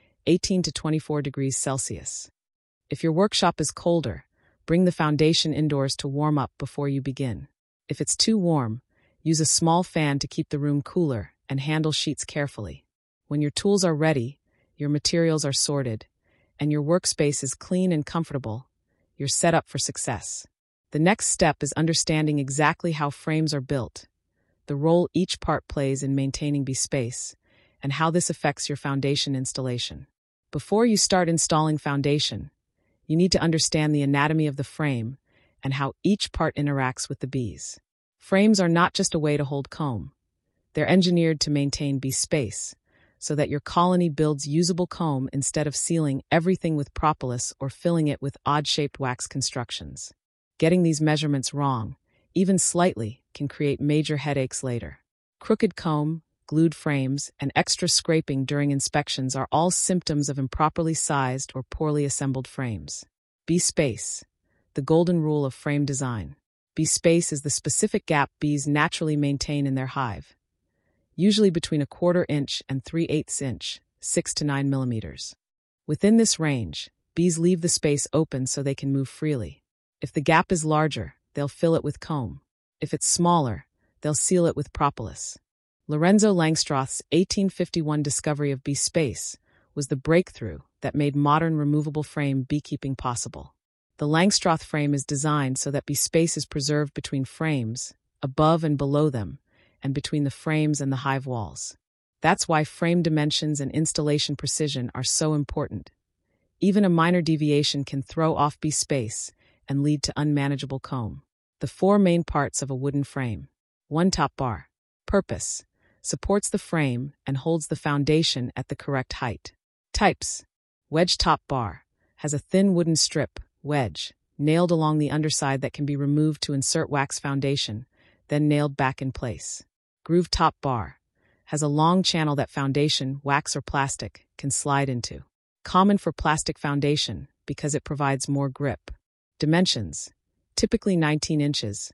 18 to 24 degrees Celsius. If your workshop is colder, bring the foundation indoors to warm up before you begin. If it's too warm, use a small fan to keep the room cooler and handle sheets carefully. When your tools are ready, your materials are sorted, and your workspace is clean and comfortable, you're set up for success. The next step is understanding exactly how frames are built, the role each part plays in maintaining B-space, and how this affects your foundation installation. Before you start installing foundation, you need to understand the anatomy of the frame and how each part interacts with the bees. Frames are not just a way to hold comb. They're engineered to maintain bee space, so that your colony builds usable comb instead of sealing everything with propolis or filling it with odd-shaped wax constructions. Getting these measurements wrong, even slightly, can create major headaches later. Crooked comb, glued frames, and extra scraping during inspections are all symptoms of improperly sized or poorly assembled frames. B-space, the golden rule of frame design. B-space is the specific gap bees naturally maintain in their hive, usually between 1/4 inch and 3/8 inch, 6 to 9 millimeters. Within this range, bees leave the space open so they can move freely. If the gap is larger, they'll fill it with comb. If it's smaller, they'll seal it with propolis. Lorenzo Langstroth's 1851 discovery of B-space was the breakthrough that made modern removable frame beekeeping possible. The Langstroth frame is designed so that B-space is preserved between frames, above and below them, and between the frames and the hive walls. That's why frame dimensions and installation precision are so important. Even a minor deviation can throw off B-space and lead to unmanageable comb. The 4 main parts of a wooden frame. 1. Top bar. Purpose. Supports the frame and holds the foundation at the correct height. Types. Wedge top bar. Has a thin wooden strip, wedge, nailed along the underside that can be removed to insert wax foundation, then nailed back in place. Groove top bar. Has a long channel that foundation, wax or plastic, can slide into. Common for plastic foundation because it provides more grip. Dimensions. Typically 19 inches,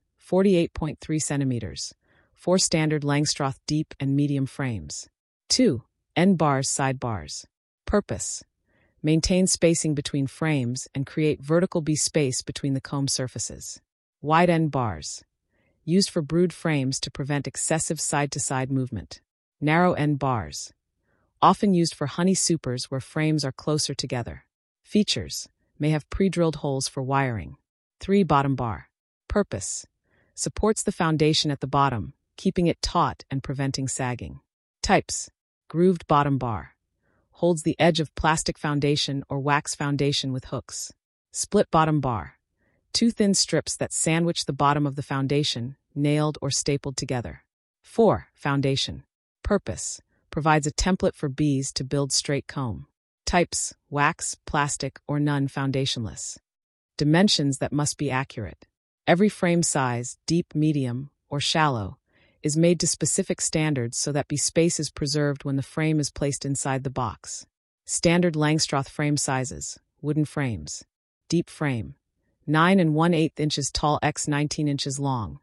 48.3 centimeters. 4 standard Langstroth deep and medium frames. 2. End bars, side bars. Purpose. Maintain spacing between frames and create vertical B-space between the comb surfaces. Wide end bars. Used for brood frames to prevent excessive side-to-side movement. Narrow end bars. Often used for honey supers where frames are closer together. Features. May have pre-drilled holes for wiring. 3. Bottom bar. Purpose. Supports the foundation at the bottom, keeping it taut and preventing sagging. Types. Grooved bottom bar. Holds the edge of plastic foundation or wax foundation with hooks. Split bottom bar. 2 thin strips that sandwich the bottom of the foundation, nailed or stapled together. 4. Foundation. Purpose. Provides a template for bees to build straight comb. Types. Wax, plastic, or none foundationless. Dimensions that must be accurate. Every frame size, deep, medium, or shallow, is made to specific standards so that B-space is preserved when the frame is placed inside the box. Standard Langstroth frame sizes. Wooden frames. Deep frame. 9 1/8 inches tall x 19 inches long.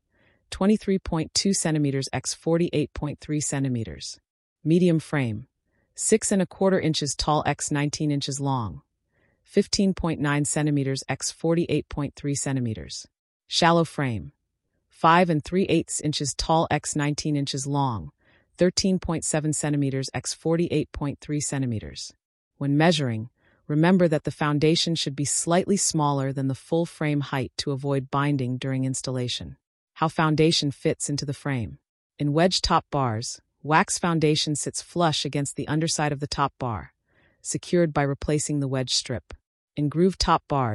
23.2 centimeters x 48.3 centimeters. Medium frame. 6 1/4 inches tall x 19 inches long. 15.9 centimeters x 48.3 centimeters. Shallow frame. 5 3/8 inches tall x 19 inches long, 13.7 centimeters x 48.3 centimeters. When measuring, remember that the foundation should be slightly smaller than the full frame height to avoid binding during installation. How foundation fits into the frame. In wedge top bars, wax foundation sits flush against the underside of the top bar, secured by replacing the wedge strip. In groove top bars,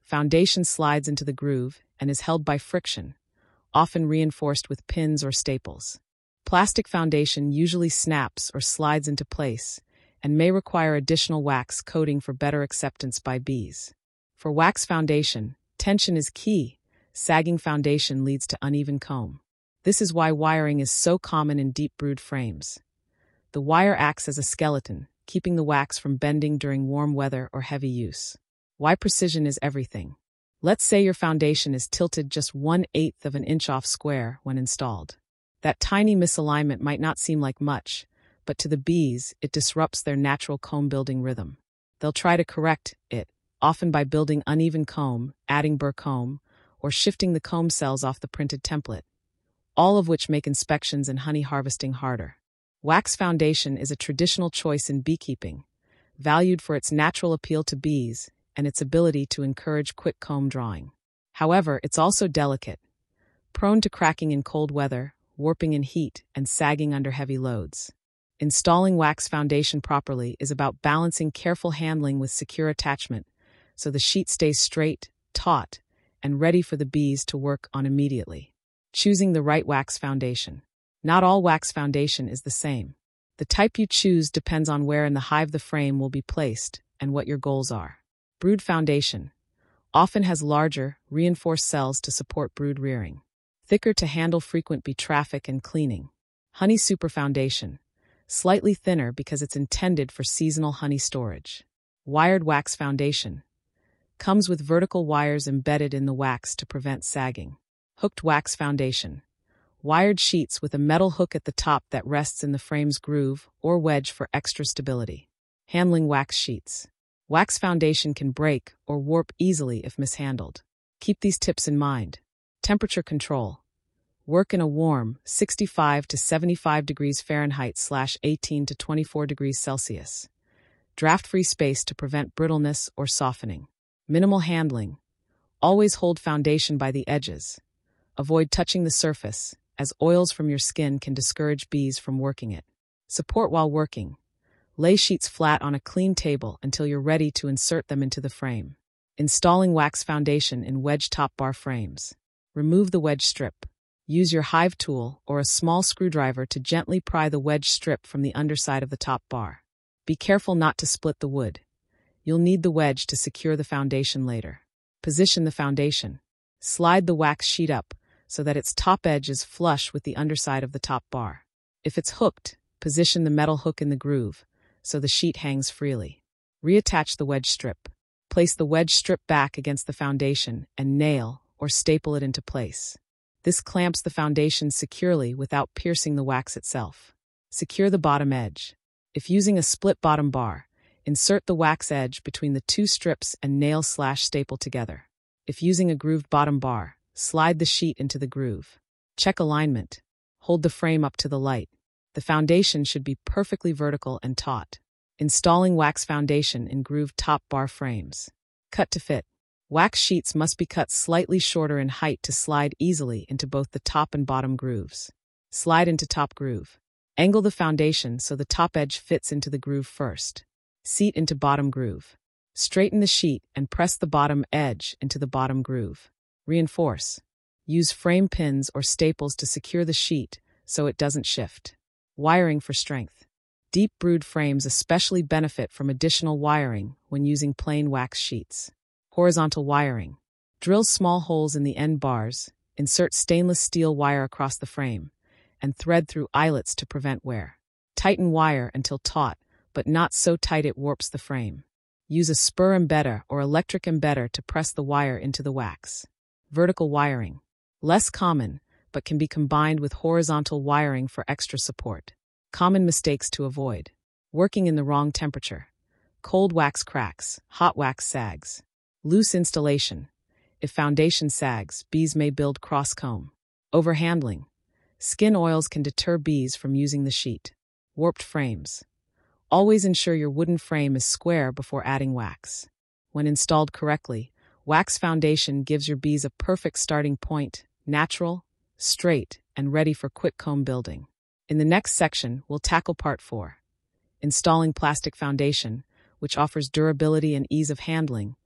Foundation slides into the groove and is held by friction, often reinforced with pins or staples. Plastic foundation usually snaps or slides into place and may require additional wax coating for better acceptance by bees. For wax foundation, tension is key. Sagging foundation leads to uneven comb. This is why wiring is so common in deep brood frames. The wire acts as a skeleton, keeping the wax from bending during warm weather or heavy use. Why precision is everything. Let's say your foundation is tilted just 1/8 of an inch off square when installed. That tiny misalignment might not seem like much, but to the bees, it disrupts their natural comb-building rhythm. They'll try to correct it, often by building uneven comb, adding burr comb, or shifting the comb cells off the printed template, all of which make inspections and honey harvesting harder. Wax foundation is a traditional choice in beekeeping, valued for its natural appeal to bees and its ability to encourage quick comb drawing. However, it's also delicate, prone to cracking in cold weather, warping in heat, and sagging under heavy loads. Installing wax foundation properly is about balancing careful handling with secure attachment, so the sheet stays straight, taut, and ready for the bees to work on immediately. Choosing the right wax foundation. Not all wax foundation is the same. The type you choose depends on where in the hive the frame will be placed and what your goals are. Brood foundation often has larger, reinforced cells to support brood rearing. Thicker to handle frequent bee traffic and cleaning. Honey super foundation. Slightly thinner because it's intended for seasonal honey storage. Wired wax foundation. Comes with vertical wires embedded in the wax to prevent sagging. Hooked wax foundation. Wired sheets with a metal hook at the top that rests in the frame's groove or wedge for extra stability. Handling wax sheets. Wax foundation can break or warp easily if mishandled. Keep these tips in mind. Temperature control. Work in a warm 65 to 75 degrees Fahrenheit / 18 to 24 degrees Celsius. Draft-free space to prevent brittleness or softening. Minimal handling. Always hold foundation by the edges. Avoid touching the surface, as oils from your skin can discourage bees from working it. Support while working. Lay sheets flat on a clean table until you're ready to insert them into the frame. Installing wax foundation in wedge top bar frames. Remove the wedge strip. Use your hive tool or a small screwdriver to gently pry the wedge strip from the underside of the top bar. Be careful not to split the wood. You'll need the wedge to secure the foundation later. Position the foundation. Slide the wax sheet up so that its top edge is flush with the underside of the top bar. If it's hooked, position the metal hook in the groove so the sheet hangs freely. Reattach the wedge strip. Place the wedge strip back against the foundation and nail or staple it into place. This clamps the foundation securely without piercing the wax itself. Secure the bottom edge. If using a split bottom bar, insert the wax edge between the two strips and nail/staple together. If using a grooved bottom bar, slide the sheet into the groove. Check alignment. Hold the frame up to the light. The foundation should be perfectly vertical and taut. Installing wax foundation in grooved top bar frames. Cut to fit. Wax sheets must be cut slightly shorter in height to slide easily into both the top and bottom grooves. Slide into top groove. Angle the foundation so the top edge fits into the groove first. Seat into bottom groove. Straighten the sheet and press the bottom edge into the bottom groove. Reinforce. Use frame pins or staples to secure the sheet so it doesn't shift. Wiring for strength. Deep brood frames especially benefit from additional wiring when using plain wax sheets. Horizontal wiring. Drill small holes in the end bars, insert stainless steel wire across the frame, and thread through eyelets to prevent wear. Tighten wire until taut, but not so tight it warps the frame. Use a spur embedder or electric embedder to press the wire into the wax. Vertical wiring. Less common, but can be combined with horizontal wiring for extra support. Common mistakes to avoid. Working in the wrong temperature. Cold wax cracks, hot wax sags. Loose installation. If foundation sags, bees may build cross-comb. Overhandling. Skin oils can deter bees from using the sheet. Warped frames. Always ensure your wooden frame is square before adding wax. When installed correctly, wax foundation gives your bees a perfect starting point, natural, straight, and ready for quick comb building. In the next section, we'll tackle part 4. Installing plastic foundation, which offers durability and ease of handling,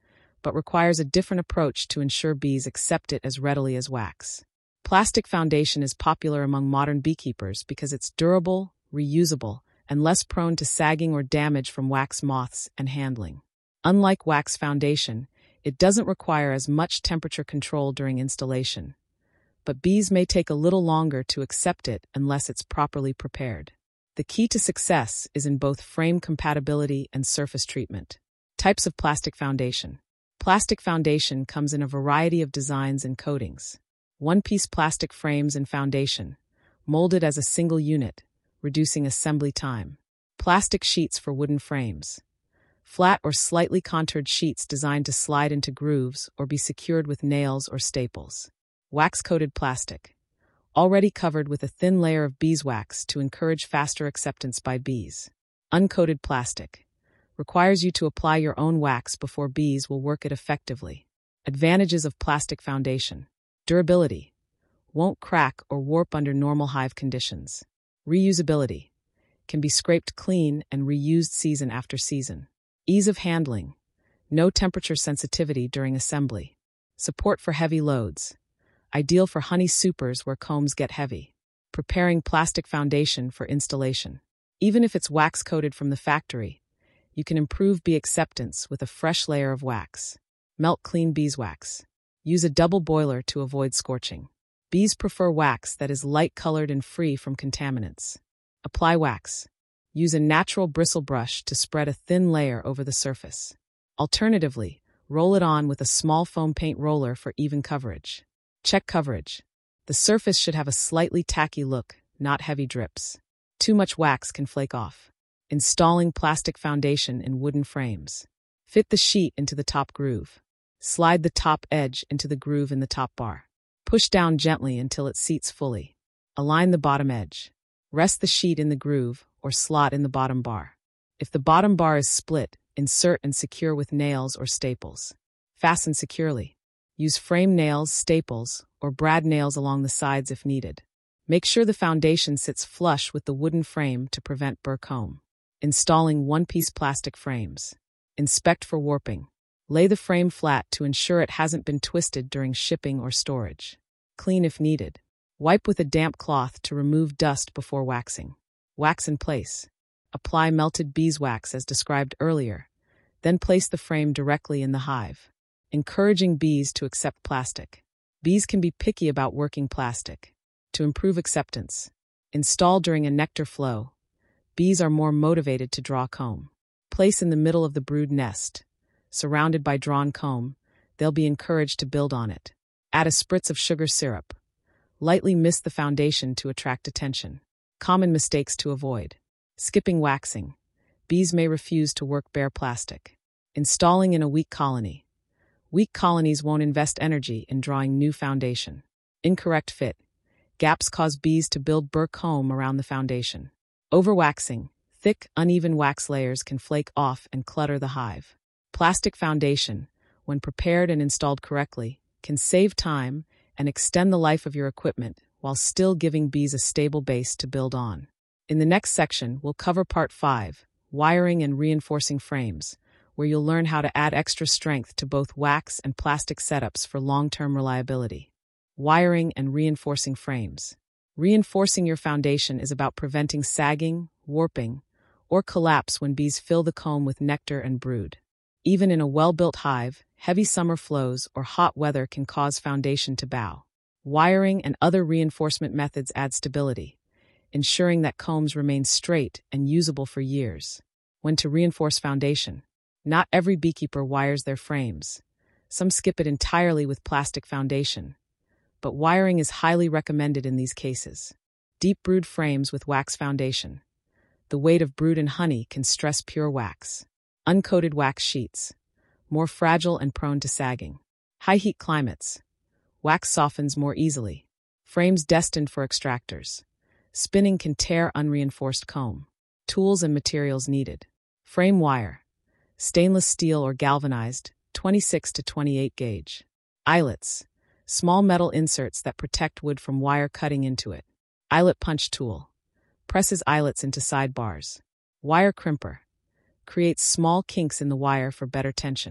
but requires a different approach to ensure bees accept it as readily as wax. Plastic foundation is popular among modern beekeepers because it's durable, reusable, and less prone to sagging or damage from wax moths and handling. Unlike wax foundation, it doesn't require as much temperature control during installation, but bees may take a little longer to accept it unless it's properly prepared. The key to success is in both frame compatibility and surface treatment. Types of plastic foundation. Plastic foundation comes in a variety of designs and coatings. One-piece plastic frames and foundation, molded as a single unit, reducing assembly time. Plastic sheets for wooden frames. Flat or slightly contoured sheets designed to slide into grooves or be secured with nails or staples. Wax-coated plastic, already covered with a thin layer of beeswax to encourage faster acceptance by bees. Uncoated plastic, requires you to apply your own wax before bees will work it effectively. Advantages of plastic foundation. Durability, won't crack or warp under normal hive conditions. Reusability, can be scraped clean and reused season after season. Ease of handling, no temperature sensitivity during assembly. Support for heavy loads, ideal for honey supers where combs get heavy. Preparing plastic foundation for installation. Even if it's wax-coated from the factory, you can improve bee acceptance with a fresh layer of wax. Melt clean beeswax. Use a double boiler to avoid scorching. Bees prefer wax that is light-colored and free from contaminants. Apply wax. Use a natural bristle brush to spread a thin layer over the surface. Alternatively, roll it on with a small foam paint roller for even coverage. Check coverage. The surface should have a slightly tacky look, not heavy drips. Too much wax can flake off. Installing plastic foundation in wooden frames. Fit the sheet into the top groove. Slide the top edge into the groove in the top bar. Push down gently until it seats fully. Align the bottom edge. Rest the sheet in the groove or slot in the bottom bar. If the bottom bar is split, insert and secure with nails or staples. Fasten securely. Use frame nails, staples, or brad nails along the sides if needed. Make sure the foundation sits flush with the wooden frame to prevent burr comb. Installing one-piece plastic frames. Inspect for warping. Lay the frame flat to ensure it hasn't been twisted during shipping or storage. Clean if needed. Wipe with a damp cloth to remove dust before waxing. Wax in place. Apply melted beeswax as described earlier, then place the frame directly in the hive. Encouraging bees to accept plastic. Bees can be picky about working plastic. To improve acceptance. Install during a nectar flow. Bees are more motivated to draw comb. Place in the middle of the brood nest. Surrounded by drawn comb, they'll be encouraged to build on it. Add a spritz of sugar syrup. Lightly mist the foundation to attract attention. Common mistakes to avoid. Skipping waxing. Bees may refuse to work bare plastic. Installing in a weak colony. Weak colonies won't invest energy in drawing new foundation. Incorrect fit. Gaps cause bees to build burr comb around the foundation. Overwaxing. Thick, uneven wax layers can flake off and clutter the hive. Plastic foundation, when prepared and installed correctly, can save time and extend the life of your equipment while still giving bees a stable base to build on. In the next section, we'll cover Part 5, Wiring and Reinforcing Frames, where you'll learn how to add extra strength to both wax and plastic setups for long-term reliability. Wiring and Reinforcing Frames. Reinforcing your foundation is about preventing sagging, warping, or collapse when bees fill the comb with nectar and brood. Even in a well-built hive, heavy summer flows or hot weather can cause foundation to bow. Wiring and other reinforcement methods add stability, ensuring that combs remain straight and usable for years. When to reinforce foundation. Not every beekeeper wires their frames. Some skip it entirely with plastic foundation, but wiring is highly recommended in these cases. Deep brood frames with wax foundation. The weight of brood and honey can stress pure wax. Uncoated wax sheets, more fragile and prone to sagging. High heat climates. Wax softens more easily. Frames destined for extractors. Spinning can tear unreinforced comb. Tools and materials needed. Frame wire. Stainless steel or galvanized, 26 to 28 gauge. Eyelets. Small metal inserts that protect wood from wire cutting into it. Eyelet punch tool. Presses eyelets into sidebars. Wire crimper. Creates small kinks in the wire for better tension.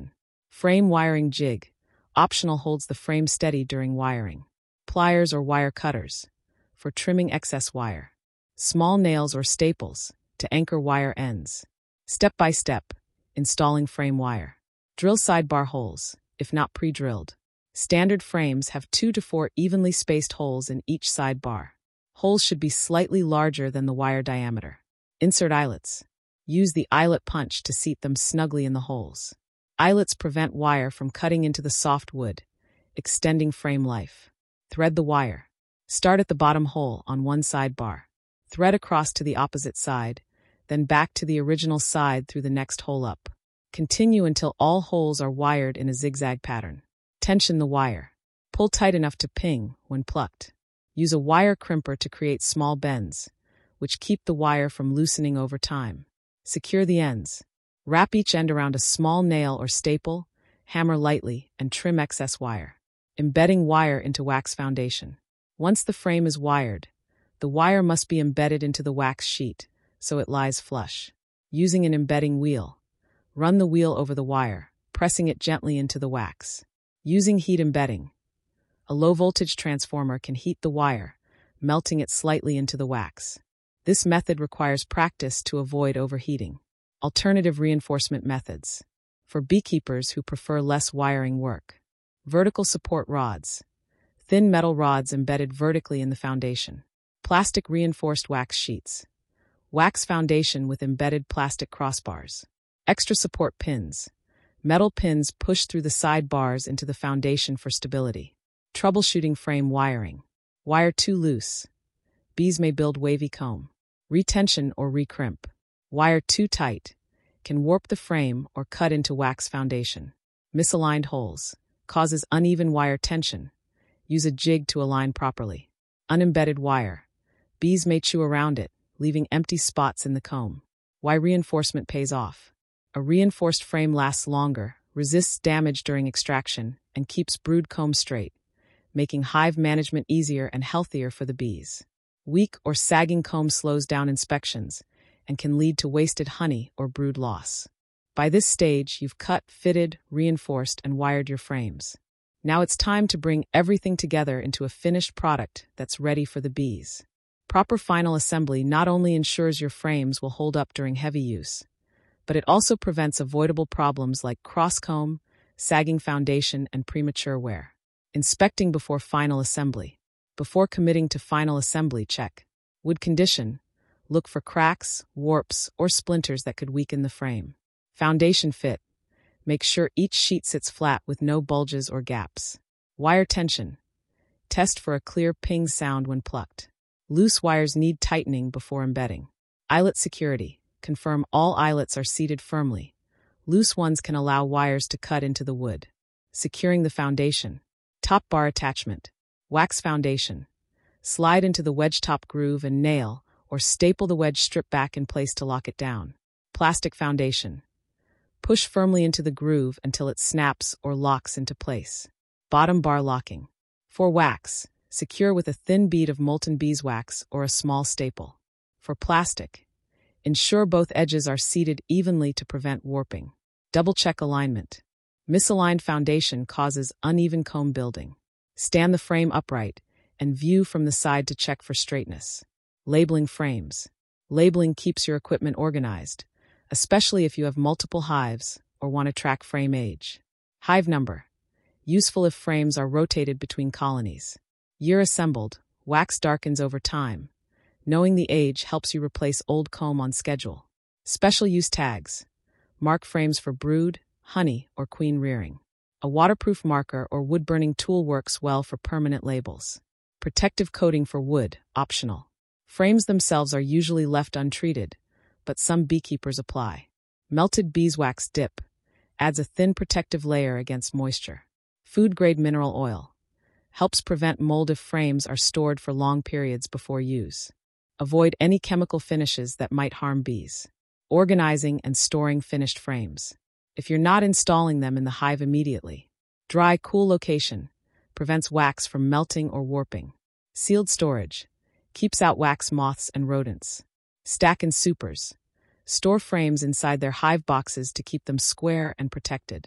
Frame wiring jig. Optional, holds the frame steady during wiring. Pliers or wire cutters for trimming excess wire. Small nails or staples to anchor wire ends. Step-by-step, installing frame wire. Drill sidebar holes, if not pre-drilled. Standard frames have 2 to 4 evenly spaced holes in each sidebar. Holes should be slightly larger than the wire diameter. Insert eyelets. Use the eyelet punch to seat them snugly in the holes. Eyelets prevent wire from cutting into the soft wood, extending frame life. Thread the wire. Start at the bottom hole on one sidebar. Thread across to the opposite side, then back to the original side through the next hole up. Continue until all holes are wired in a zigzag pattern. Tension the wire. Pull tight enough to ping when plucked. Use a wire crimper to create small bends, which keep the wire from loosening over time. Secure the ends. Wrap each end around a small nail or staple, hammer lightly, and trim excess wire. Embedding wire into wax foundation. Once the frame is wired, the wire must be embedded into the wax sheet so it lies flush. Using an embedding wheel. Run the wheel over the wire, pressing it gently into the wax. Using heat embedding. A low-voltage transformer can heat the wire, melting it slightly into the wax. This method requires practice to avoid overheating. Alternative reinforcement methods. For beekeepers who prefer less wiring work. Vertical support rods. Thin metal rods embedded vertically in the foundation. Plastic reinforced wax sheets. Wax foundation with embedded plastic crossbars. Extra support pins. Metal pins push through the side bars into the foundation for stability. Troubleshooting frame wiring. Wire too loose. Bees may build wavy comb. Retension or recrimp. Wire too tight. Can warp the frame or cut into wax foundation. Misaligned holes. Causes uneven wire tension. Use a jig to align properly. Unembedded wire. Bees may chew around it, leaving empty spots in the comb. Why reinforcement pays off. A reinforced frame lasts longer, resists damage during extraction, and keeps brood comb straight, making hive management easier and healthier for the bees. Weak or sagging comb slows down inspections and can lead to wasted honey or brood loss. By this stage, you've cut, fitted, reinforced, and wired your frames. Now it's time to bring everything together into a finished product that's ready for the bees. Proper final assembly not only ensures your frames will hold up during heavy use, but it also prevents avoidable problems like cross-comb, sagging foundation, and premature wear. Inspecting before final assembly. Before committing to final assembly, check. Wood condition. Look for cracks, warps, or splinters that could weaken the frame. Foundation fit. Make sure each sheet sits flat with no bulges or gaps. Wire tension. Test for a clear ping sound when plucked. Loose wires need tightening before embedding. Eyelet security. Confirm all eyelets are seated firmly. Loose ones can allow wires to cut into the wood. Securing the foundation. Top bar attachment. Wax foundation. Slide into the wedge top groove and nail, or staple the wedge strip back in place to lock it down. Plastic foundation. Push firmly into the groove until it snaps or locks into place. Bottom bar locking. For wax, secure with a thin bead of molten beeswax or a small staple. For plastic, ensure both edges are seated evenly to prevent warping. Double-check alignment. Misaligned foundation causes uneven comb building. Stand the frame upright and view from the side to check for straightness. Labeling frames. Labeling keeps your equipment organized, especially if you have multiple hives or want to track frame age. Hive number. Useful if frames are rotated between colonies. Year assembled. Wax darkens over time. Knowing the age helps you replace old comb on schedule. Special use tags. Mark frames for brood, honey, or queen rearing. A waterproof marker or wood-burning tool works well for permanent labels. Protective coating for wood, optional. Frames themselves are usually left untreated, but some beekeepers apply. Melted beeswax dip. Adds a thin protective layer against moisture. Food-grade mineral oil. Helps prevent mold if frames are stored for long periods before use. Avoid any chemical finishes that might harm bees. Organizing and storing finished frames. If you're not installing them in the hive immediately. Dry, cool location. Prevents wax from melting or warping. Sealed storage. Keeps out wax moths and rodents. Stack in supers. Store frames inside their hive boxes to keep them square and protected.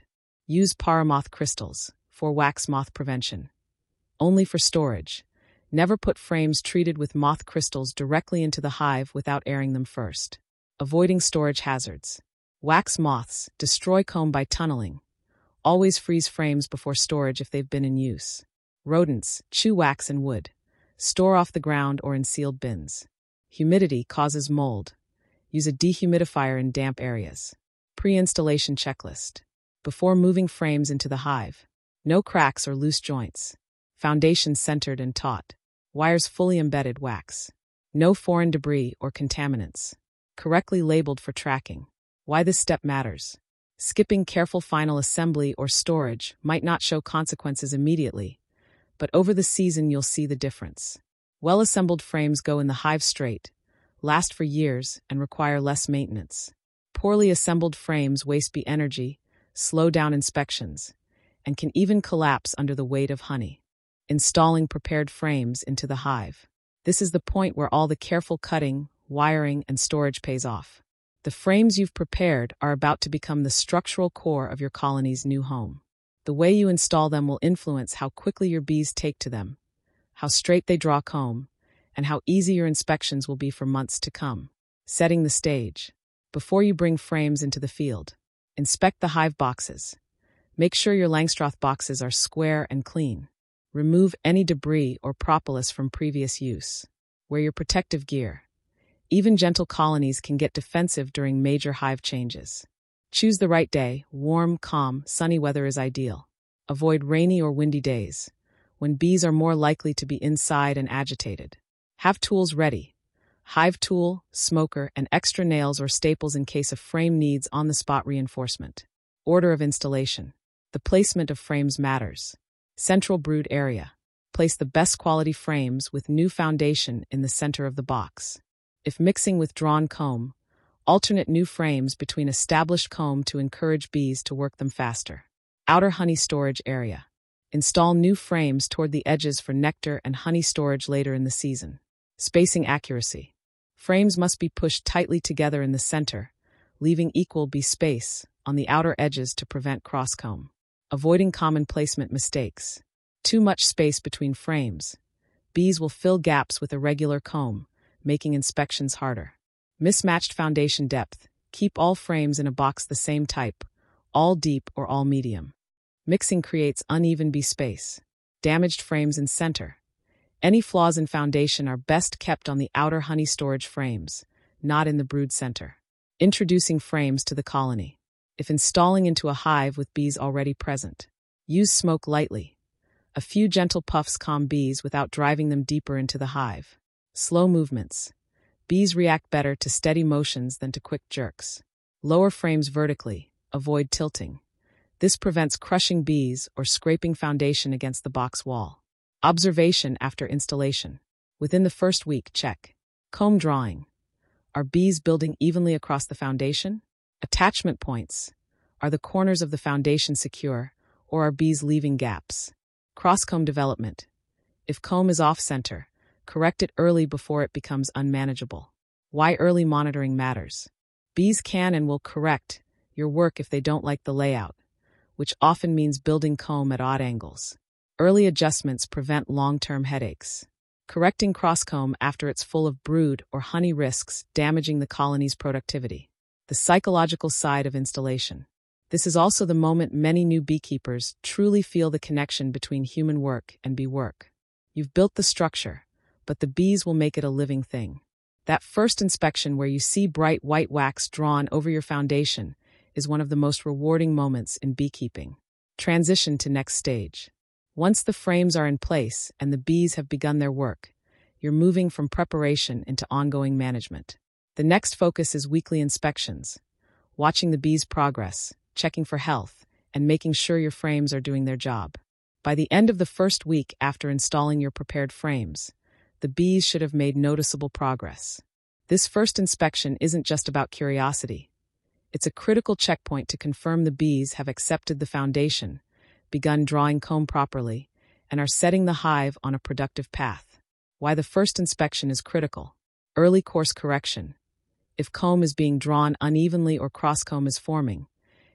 Use paramoth crystals for wax moth prevention. Only for storage. Never put frames treated with moth crystals directly into the hive without airing them first. Avoiding storage hazards. Wax moths destroy comb by tunneling. Always freeze frames before storage if they've been in use. Rodents chew wax and wood. Store off the ground or in sealed bins. Humidity causes mold. Use a dehumidifier in damp areas. Pre-installation checklist. Before moving frames into the hive. No cracks or loose joints. Foundation centered and taut. Wires fully embedded wax. No foreign debris or contaminants. Correctly labeled for tracking. Why this step matters. Skipping careful final assembly or storage might not show consequences immediately, but over the season you'll see the difference. Well-assembled frames go in the hive straight, last for years, and require less maintenance. Poorly assembled frames waste bee energy, slow down inspections, and can even collapse under the weight of honey. Installing prepared frames into the hive. This is the point where all the careful cutting, wiring, and storage pays off. The frames you've prepared are about to become the structural core of your colony's new home. The way you install them will influence how quickly your bees take to them, how straight they draw comb, and how easy your inspections will be for months to come. Setting the stage. Before you bring frames into the field, inspect the hive boxes. Make sure your Langstroth boxes are square and clean. Remove any debris or propolis from previous use. Wear your protective gear. Even gentle colonies can get defensive during major hive changes. Choose the right day. Warm, calm, sunny weather is ideal. Avoid rainy or windy days, when bees are more likely to be inside and agitated. Have tools ready. Hive tool, smoker, and extra nails or staples in case a frame needs on-the-spot reinforcement. Order of installation. The placement of frames matters. Central brood area. Place the best quality frames with new foundation in the center of the box. If mixing with drawn comb, alternate new frames between established comb to encourage bees to work them faster. Outer honey storage area. Install new frames toward the edges for nectar and honey storage later in the season. Spacing accuracy. Frames must be pushed tightly together in the center, leaving equal bee space on the outer edges to prevent cross-comb. Avoiding common placement mistakes. Too much space between frames. Bees will fill gaps with irregular comb, making inspections harder. Mismatched foundation depth. Keep all frames in a box the same type, all deep or all medium. Mixing creates uneven bee space. Damaged frames in center. Any flaws in foundation are best kept on the outer honey storage frames, not in the brood center. Introducing frames to the colony. If installing into a hive with bees already present, use smoke lightly. A few gentle puffs calm bees without driving them deeper into the hive. Slow movements. Bees react better to steady motions than to quick jerks. Lower frames vertically. Avoid tilting. This prevents crushing bees or scraping foundation against the box wall. Observation after installation. Within the first week, check. Comb drawing. Are bees building evenly across the foundation? Attachment points. Are the corners of the foundation secure, or are bees leaving gaps? Cross-comb development. If comb is off-center, correct it early before it becomes unmanageable. Why early monitoring matters. Bees can and will correct your work if they don't like the layout, which often means building comb at odd angles. Early adjustments prevent long-term headaches. Correcting cross-comb after it's full of brood or honey risks damaging the colony's productivity. The psychological side of installation. This is also the moment many new beekeepers truly feel the connection between human work and bee work. You've built the structure, but the bees will make it a living thing. That first inspection where you see bright white wax drawn over your foundation is one of the most rewarding moments in beekeeping. Transition to next stage. Once the frames are in place and the bees have begun their work, you're moving from preparation into ongoing management. The next focus is weekly inspections, watching the bees' progress, checking for health, and making sure your frames are doing their job. By the end of the first week after installing your prepared frames, the bees should have made noticeable progress. This first inspection isn't just about curiosity. It's a critical checkpoint to confirm the bees have accepted the foundation, begun drawing comb properly, and are setting the hive on a productive path. Why the first inspection is critical. Early course correction. If comb is being drawn unevenly or cross-comb is forming,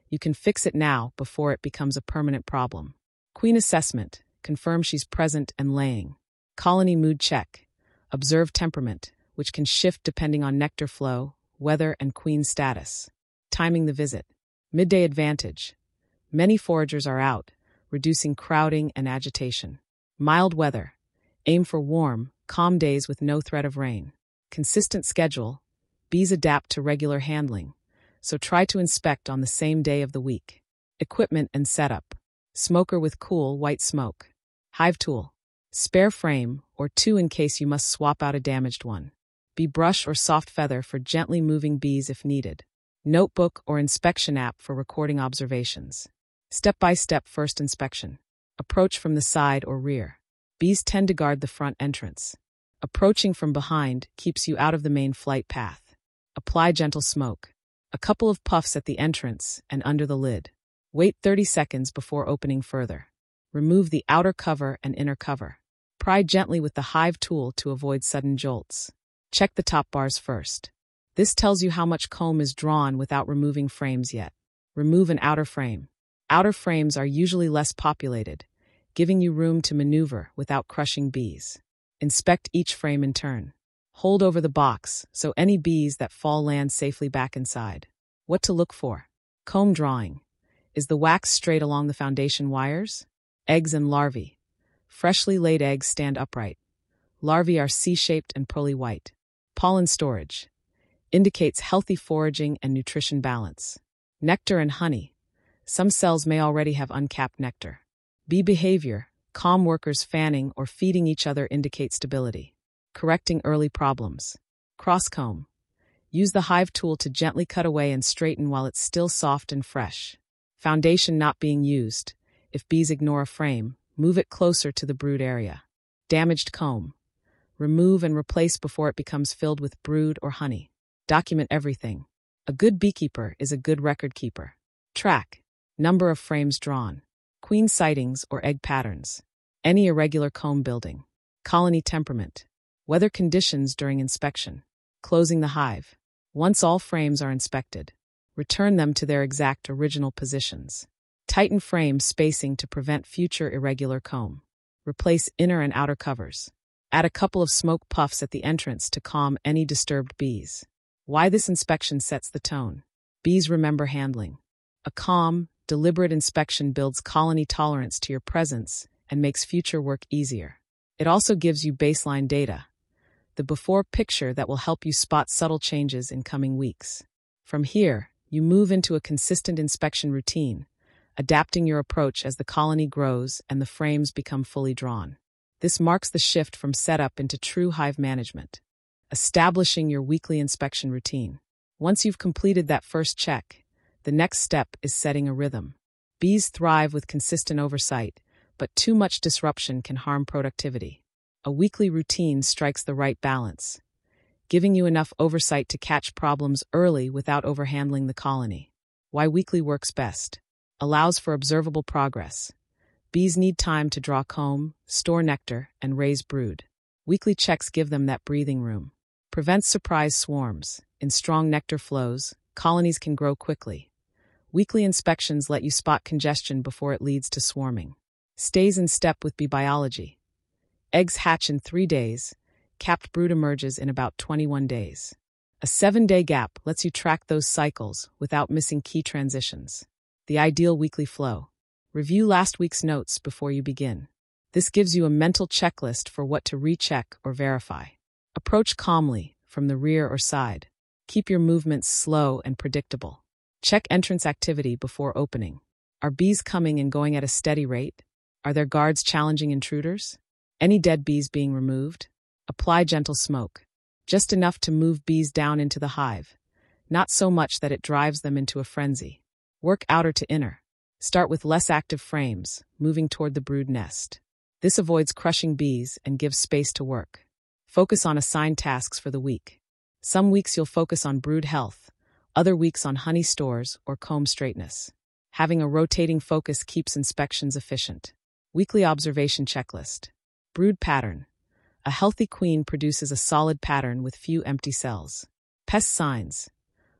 You can fix it now before it becomes a permanent problem. Queen assessment. Confirm she's present and laying. Colony mood check. Observe temperament, which can shift depending on nectar flow, weather, and queen status. Timing the visit. Midday advantage. Many foragers are out, reducing crowding and agitation. Mild weather. Aim for warm, calm days with no threat of rain. Consistent schedule. Bees adapt to regular handling, so try to inspect on the same day of the week. Equipment and setup. Smoker with cool, white smoke. Hive tool. Spare frame, or 2 in case you must swap out a damaged one. Bee brush or soft feather for gently moving bees if needed. Notebook or inspection app for recording observations. Step-by-step first inspection. Approach from the side or rear. Bees tend to guard the front entrance. Approaching from behind keeps you out of the main flight path. Apply gentle smoke. A couple of puffs at the entrance and under the lid. Wait 30 seconds before opening further. Remove the outer cover and inner cover. Pry gently with the hive tool to avoid sudden jolts. Check the top bars first. This tells you how much comb is drawn without removing frames yet. Remove an outer frame. Outer frames are usually less populated, giving you room to maneuver without crushing bees. Inspect each frame in turn. Hold over the box so any bees that fall land safely back inside. What to look for. Comb drawing. Is the wax straight along the foundation wires? Eggs and larvae. Freshly laid eggs stand upright. Larvae are C-shaped and pearly white. Pollen storage. Indicates healthy foraging and nutrition balance. Nectar and honey. Some cells may already have uncapped nectar. Bee behavior. Calm workers fanning or feeding each other indicate stability. Correcting early problems. Cross-comb. Use the hive tool to gently cut away and straighten while it's still soft and fresh. Foundation not being used. If bees ignore a frame, move it closer to the brood area. Damaged comb. Remove and replace before it becomes filled with brood or honey. Document everything. A good beekeeper is a good record keeper. Track. Number of frames drawn. Queen sightings or egg patterns. Any irregular comb building. Colony temperament. Weather conditions during inspection. Closing the hive. Once all frames are inspected, return them to their exact original positions. Tighten frame spacing to prevent future irregular comb. Replace inner and outer covers. Add a couple of smoke puffs at the entrance to calm any disturbed bees. Why this inspection sets the tone. Bees remember handling. A calm, deliberate inspection builds colony tolerance to your presence and makes future work easier. It also gives you baseline data, the before picture that will help you spot subtle changes in coming weeks. From here, you move into a consistent inspection routine, adapting your approach as the colony grows and the frames become fully drawn. This marks the shift from setup into true hive management. Establishing your weekly inspection routine. Once you've completed that first check, the next step is setting a rhythm. Bees thrive with consistent oversight, but too much disruption can harm productivity. A weekly routine strikes the right balance, giving you enough oversight to catch problems early without overhandling the colony. Why weekly works best. Allows for observable progress. Bees need time to draw comb, store nectar, and raise brood. Weekly checks give them that breathing room. Prevents surprise swarms. In strong nectar flows, colonies can grow quickly. Weekly inspections let you spot congestion before it leads to swarming. Stays in step with bee biology. Eggs hatch in 3 days. Capped brood emerges in about 21 days. A 7-day gap lets you track those cycles without missing key transitions. The ideal weekly flow. Review last week's notes before you begin. This gives you a mental checklist for what to recheck or verify. Approach calmly from the rear or side. Keep your movements slow and predictable. Check entrance activity before opening. Are bees coming and going at a steady rate? Are their guards challenging intruders? Any dead bees being removed? Apply gentle smoke. Just enough to move bees down into the hive. Not so much that it drives them into a frenzy. Work outer to inner. Start with less active frames, moving toward the brood nest. This avoids crushing bees and gives space to work. Focus on assigned tasks for the week. Some weeks you'll focus on brood health, other weeks on honey stores or comb straightness. Having a rotating focus keeps inspections efficient. Weekly observation checklist. Brood pattern. A healthy queen produces a solid pattern with few empty cells. Pest signs.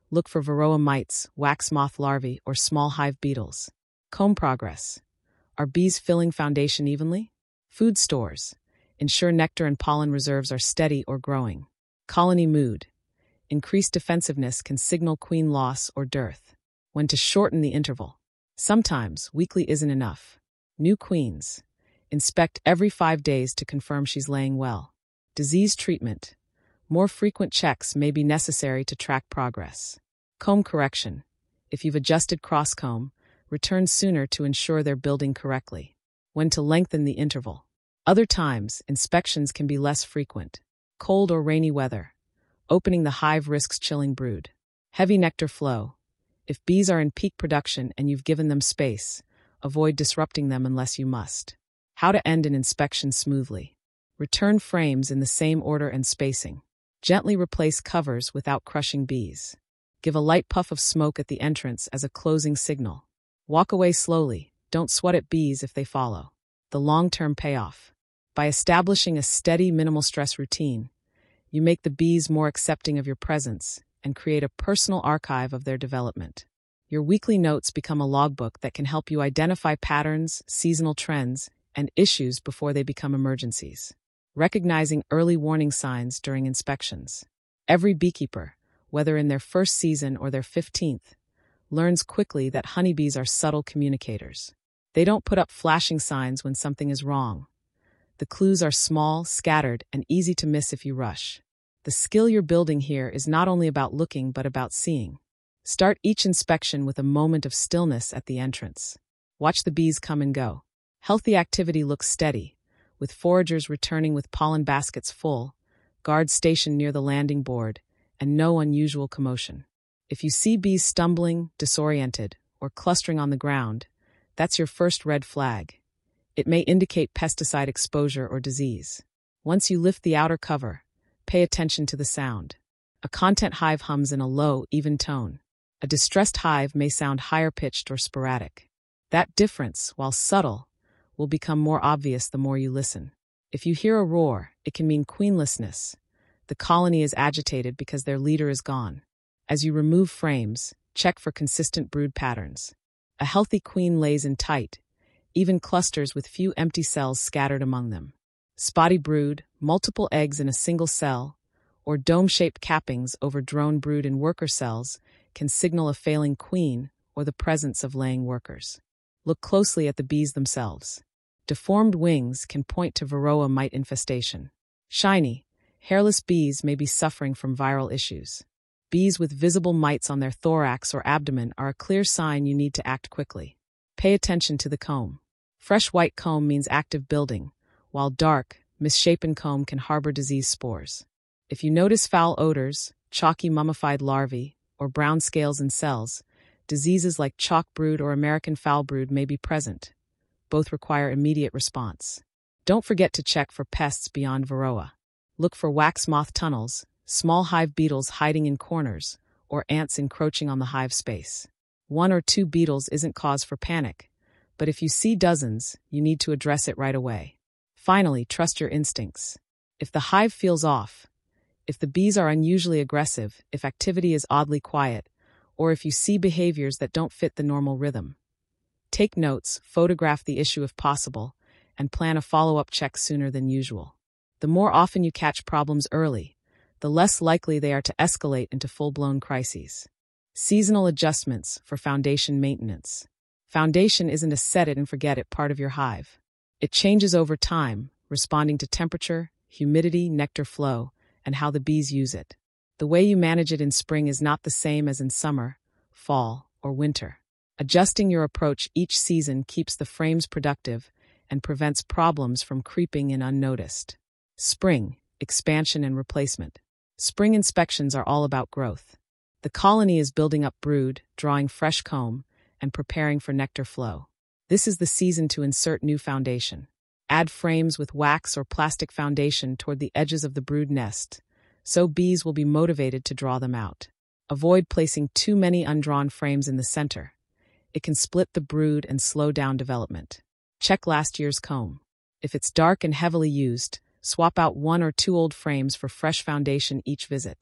Look for varroa mites, wax moth larvae, or small hive beetles. Comb progress. Are bees filling foundation evenly? Food stores. Ensure nectar and pollen reserves are steady or growing. Colony mood. Increased defensiveness can signal queen loss or dearth. When to shorten the interval. Sometimes weekly isn't enough. New queens. Inspect every 5 days to confirm she's laying well. Disease treatment. More frequent checks may be necessary to track progress. Comb correction. If you've adjusted cross-comb, return sooner to ensure they're building correctly. When to lengthen the interval. Other times, inspections can be less frequent. Cold or rainy weather. Opening the hive risks chilling brood. Heavy nectar flow. If bees are in peak production and you've given them space, avoid disrupting them unless you must. How to end an inspection smoothly. Return frames in the same order and spacing. Gently replace covers without crushing bees. Give a light puff of smoke at the entrance as a closing signal. Walk away slowly, don't sweat at bees if they follow. The long-term payoff. By establishing a steady, minimal-stress routine, you make the bees more accepting of your presence and create a personal archive of their development. Your weekly notes become a logbook that can help you identify patterns, seasonal trends, and issues before they become emergencies. Recognizing early warning signs during inspections. Every beekeeper, whether in their first season or their 15th, learns quickly that honeybees are subtle communicators. They don't put up flashing signs when something is wrong. The clues are small, scattered, and easy to miss if you rush. The skill you're building here is not only about looking but about seeing. Start each inspection with a moment of stillness at the entrance. Watch the bees come and go. Healthy activity looks steady, with foragers returning with pollen baskets full, guards stationed near the landing board, and no unusual commotion. If you see bees stumbling, disoriented, or clustering on the ground, that's your first red flag. It may indicate pesticide exposure or disease. Once you lift the outer cover, pay attention to the sound. A content hive hums in a low, even tone. A distressed hive may sound higher-pitched or sporadic. That difference, while subtle, will become more obvious the more you listen. If you hear a roar, it can mean queenlessness. The colony is agitated because their leader is gone. As you remove frames, check for consistent brood patterns. A healthy queen lays in tight, even clusters with few empty cells scattered among them. Spotty brood, multiple eggs in a single cell, or dome-shaped cappings over drone brood in worker cells can signal a failing queen or the presence of laying workers. Look closely at the bees themselves. Deformed wings can point to varroa mite infestation. Shiny, hairless bees may be suffering from viral issues. Bees with visible mites on their thorax or abdomen are a clear sign you need to act quickly. Pay attention to the comb. Fresh white comb means active building, while dark, misshapen comb can harbor disease spores. If you notice foul odors, chalky mummified larvae, or brown scales and cells, diseases like chalk brood or American foul brood may be present. Both require immediate response. Don't forget to check for pests beyond varroa. Look for wax moth tunnels, small hive beetles hiding in corners, or ants encroaching on the hive space. 1 or 2 beetles isn't cause for panic, but if you see dozens, you need to address it right away. Finally, trust your instincts. If the hive feels off, if the bees are unusually aggressive, if activity is oddly quiet, or if you see behaviors that don't fit the normal rhythm, take notes, photograph the issue if possible, and plan a follow-up check sooner than usual. The more often you catch problems early, the less likely they are to escalate into full-blown crises. Seasonal adjustments for foundation maintenance. Foundation isn't a set-it-and-forget-it part of your hive. It changes over time, responding to temperature, humidity, nectar flow, and how the bees use it. The way you manage it in spring is not the same as in summer, fall, or winter. Adjusting your approach each season keeps the frames productive and prevents problems from creeping in unnoticed. Spring, expansion and replacement. Spring inspections are all about growth. The colony is building up brood, drawing fresh comb, and preparing for nectar flow. This is the season to insert new foundation. Add frames with wax or plastic foundation toward the edges of the brood nest, so bees will be motivated to draw them out. Avoid placing too many undrawn frames in the center. It can split the brood and slow down development. Check last year's comb. If it's dark and heavily used, swap out 1 or 2 old frames for fresh foundation each visit.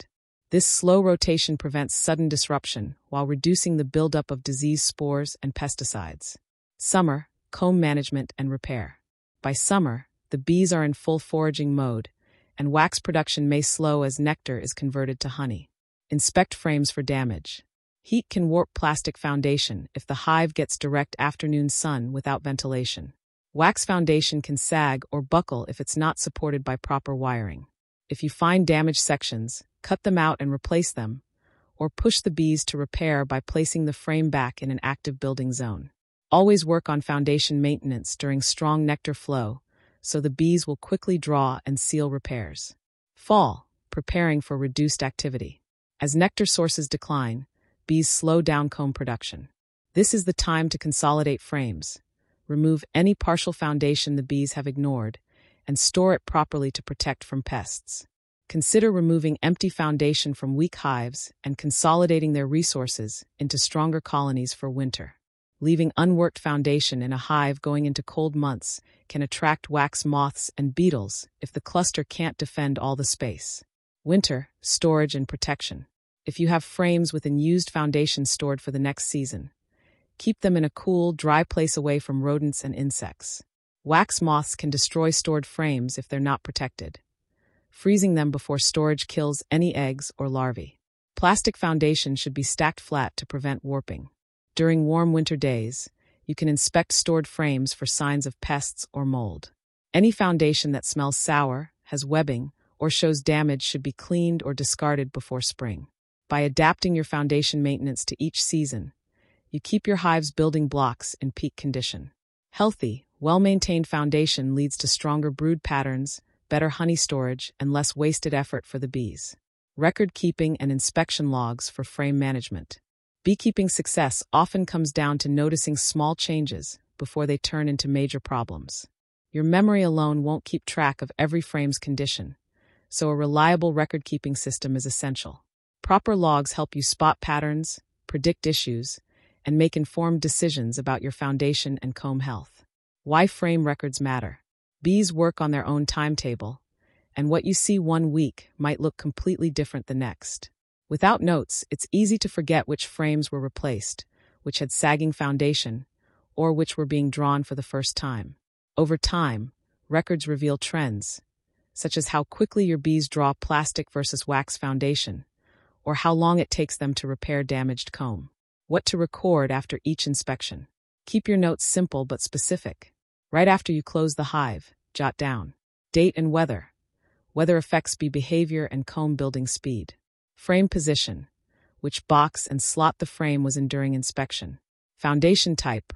This slow rotation prevents sudden disruption while reducing the buildup of disease spores and pesticides. Summer, comb management and repair. By summer, the bees are in full foraging mode, and wax production may slow as nectar is converted to honey. Inspect frames for damage. Heat can warp plastic foundation if the hive gets direct afternoon sun without ventilation. Wax foundation can sag or buckle if it's not supported by proper wiring. If you find damaged sections, cut them out and replace them, or push the bees to repair by placing the frame back in an active building zone. Always work on foundation maintenance during strong nectar flow, so the bees will quickly draw and seal repairs. Fall, preparing for reduced activity. As nectar sources decline, bees slow down comb production. This is the time to consolidate frames, remove any partial foundation the bees have ignored, and store it properly to protect from pests. Consider removing empty foundation from weak hives and consolidating their resources into stronger colonies for winter. Leaving unworked foundation in a hive going into cold months can attract wax moths and beetles if the cluster can't defend all the space. Winter, storage and protection. If you have frames with unused foundation stored for the next season, keep them in a cool, dry place away from rodents and insects. Wax moths can destroy stored frames if they're not protected. Freezing them before storage kills any eggs or larvae. Plastic foundation should be stacked flat to prevent warping. During warm winter days, you can inspect stored frames for signs of pests or mold. Any foundation that smells sour, has webbing, or shows damage should be cleaned or discarded before spring. By adapting your foundation maintenance to each season, you keep your hive's building blocks in peak condition. Healthy, well-maintained foundation leads to stronger brood patterns, better honey storage, and less wasted effort for the bees. Record keeping and inspection logs for frame management. Beekeeping success often comes down to noticing small changes before they turn into major problems. Your memory alone won't keep track of every frame's condition, so a reliable record-keeping system is essential. Proper logs help you spot patterns, predict issues, and make informed decisions about your foundation and comb health. Why frame records matter. Bees work on their own timetable, and what you see one week might look completely different the next. Without notes, it's easy to forget which frames were replaced, which had sagging foundation, or which were being drawn for the first time. Over time, records reveal trends, such as how quickly your bees draw plastic versus wax foundation, or how long it takes them to repair damaged comb. What to record after each inspection. Keep your notes simple but specific. Right after you close the hive, jot down date and weather. Weather affects bee behavior and comb building speed. Frame position, which box and slot the frame was in during inspection. Foundation type,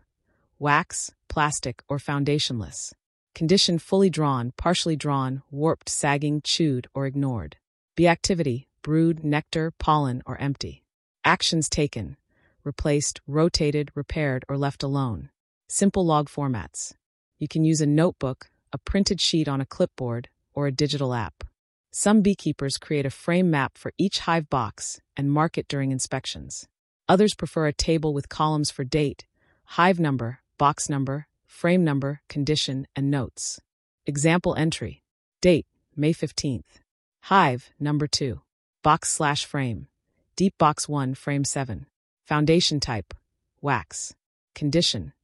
wax, plastic, or foundationless. Condition fully drawn, partially drawn, warped, sagging, chewed, or ignored. Bee activity, brood, nectar, pollen, or empty. Actions taken, replaced, rotated, repaired, or left alone. Simple log formats. You can use a notebook, a printed sheet on a clipboard, or a digital app. Some beekeepers create a frame map for each hive box and mark it during inspections. Others prefer a table with columns for date, hive number, box number, frame number, condition, and notes. Example entry. Date, May 15th. Hive, number 2. Box/frame. Deep box 1, frame 7. Foundation type, wax. Condition,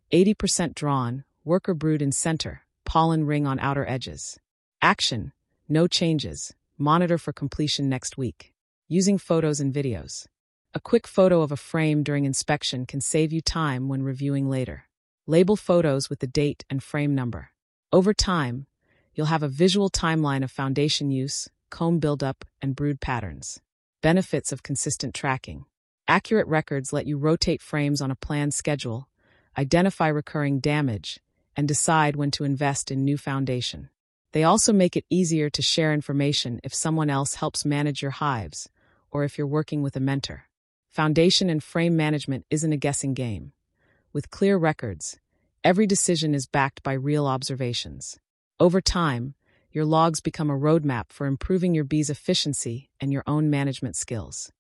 80% drawn, worker brood in center, pollen ring on outer edges. Action, no changes, monitor for completion next week. Using photos and videos. A quick photo of a frame during inspection can save you time when reviewing later. Label photos with the date and frame number. Over time, you'll have a visual timeline of foundation use, comb buildup, and brood patterns. Benefits of consistent tracking. Accurate records let you rotate frames on a planned schedule, identify recurring damage, and decide when to invest in new foundation. They also make it easier to share information if someone else helps manage your hives, or if you're working with a mentor. Foundation and frame management isn't a guessing game. With clear records, every decision is backed by real observations. Over time, your logs become a roadmap for improving your bees' efficiency and your own management skills.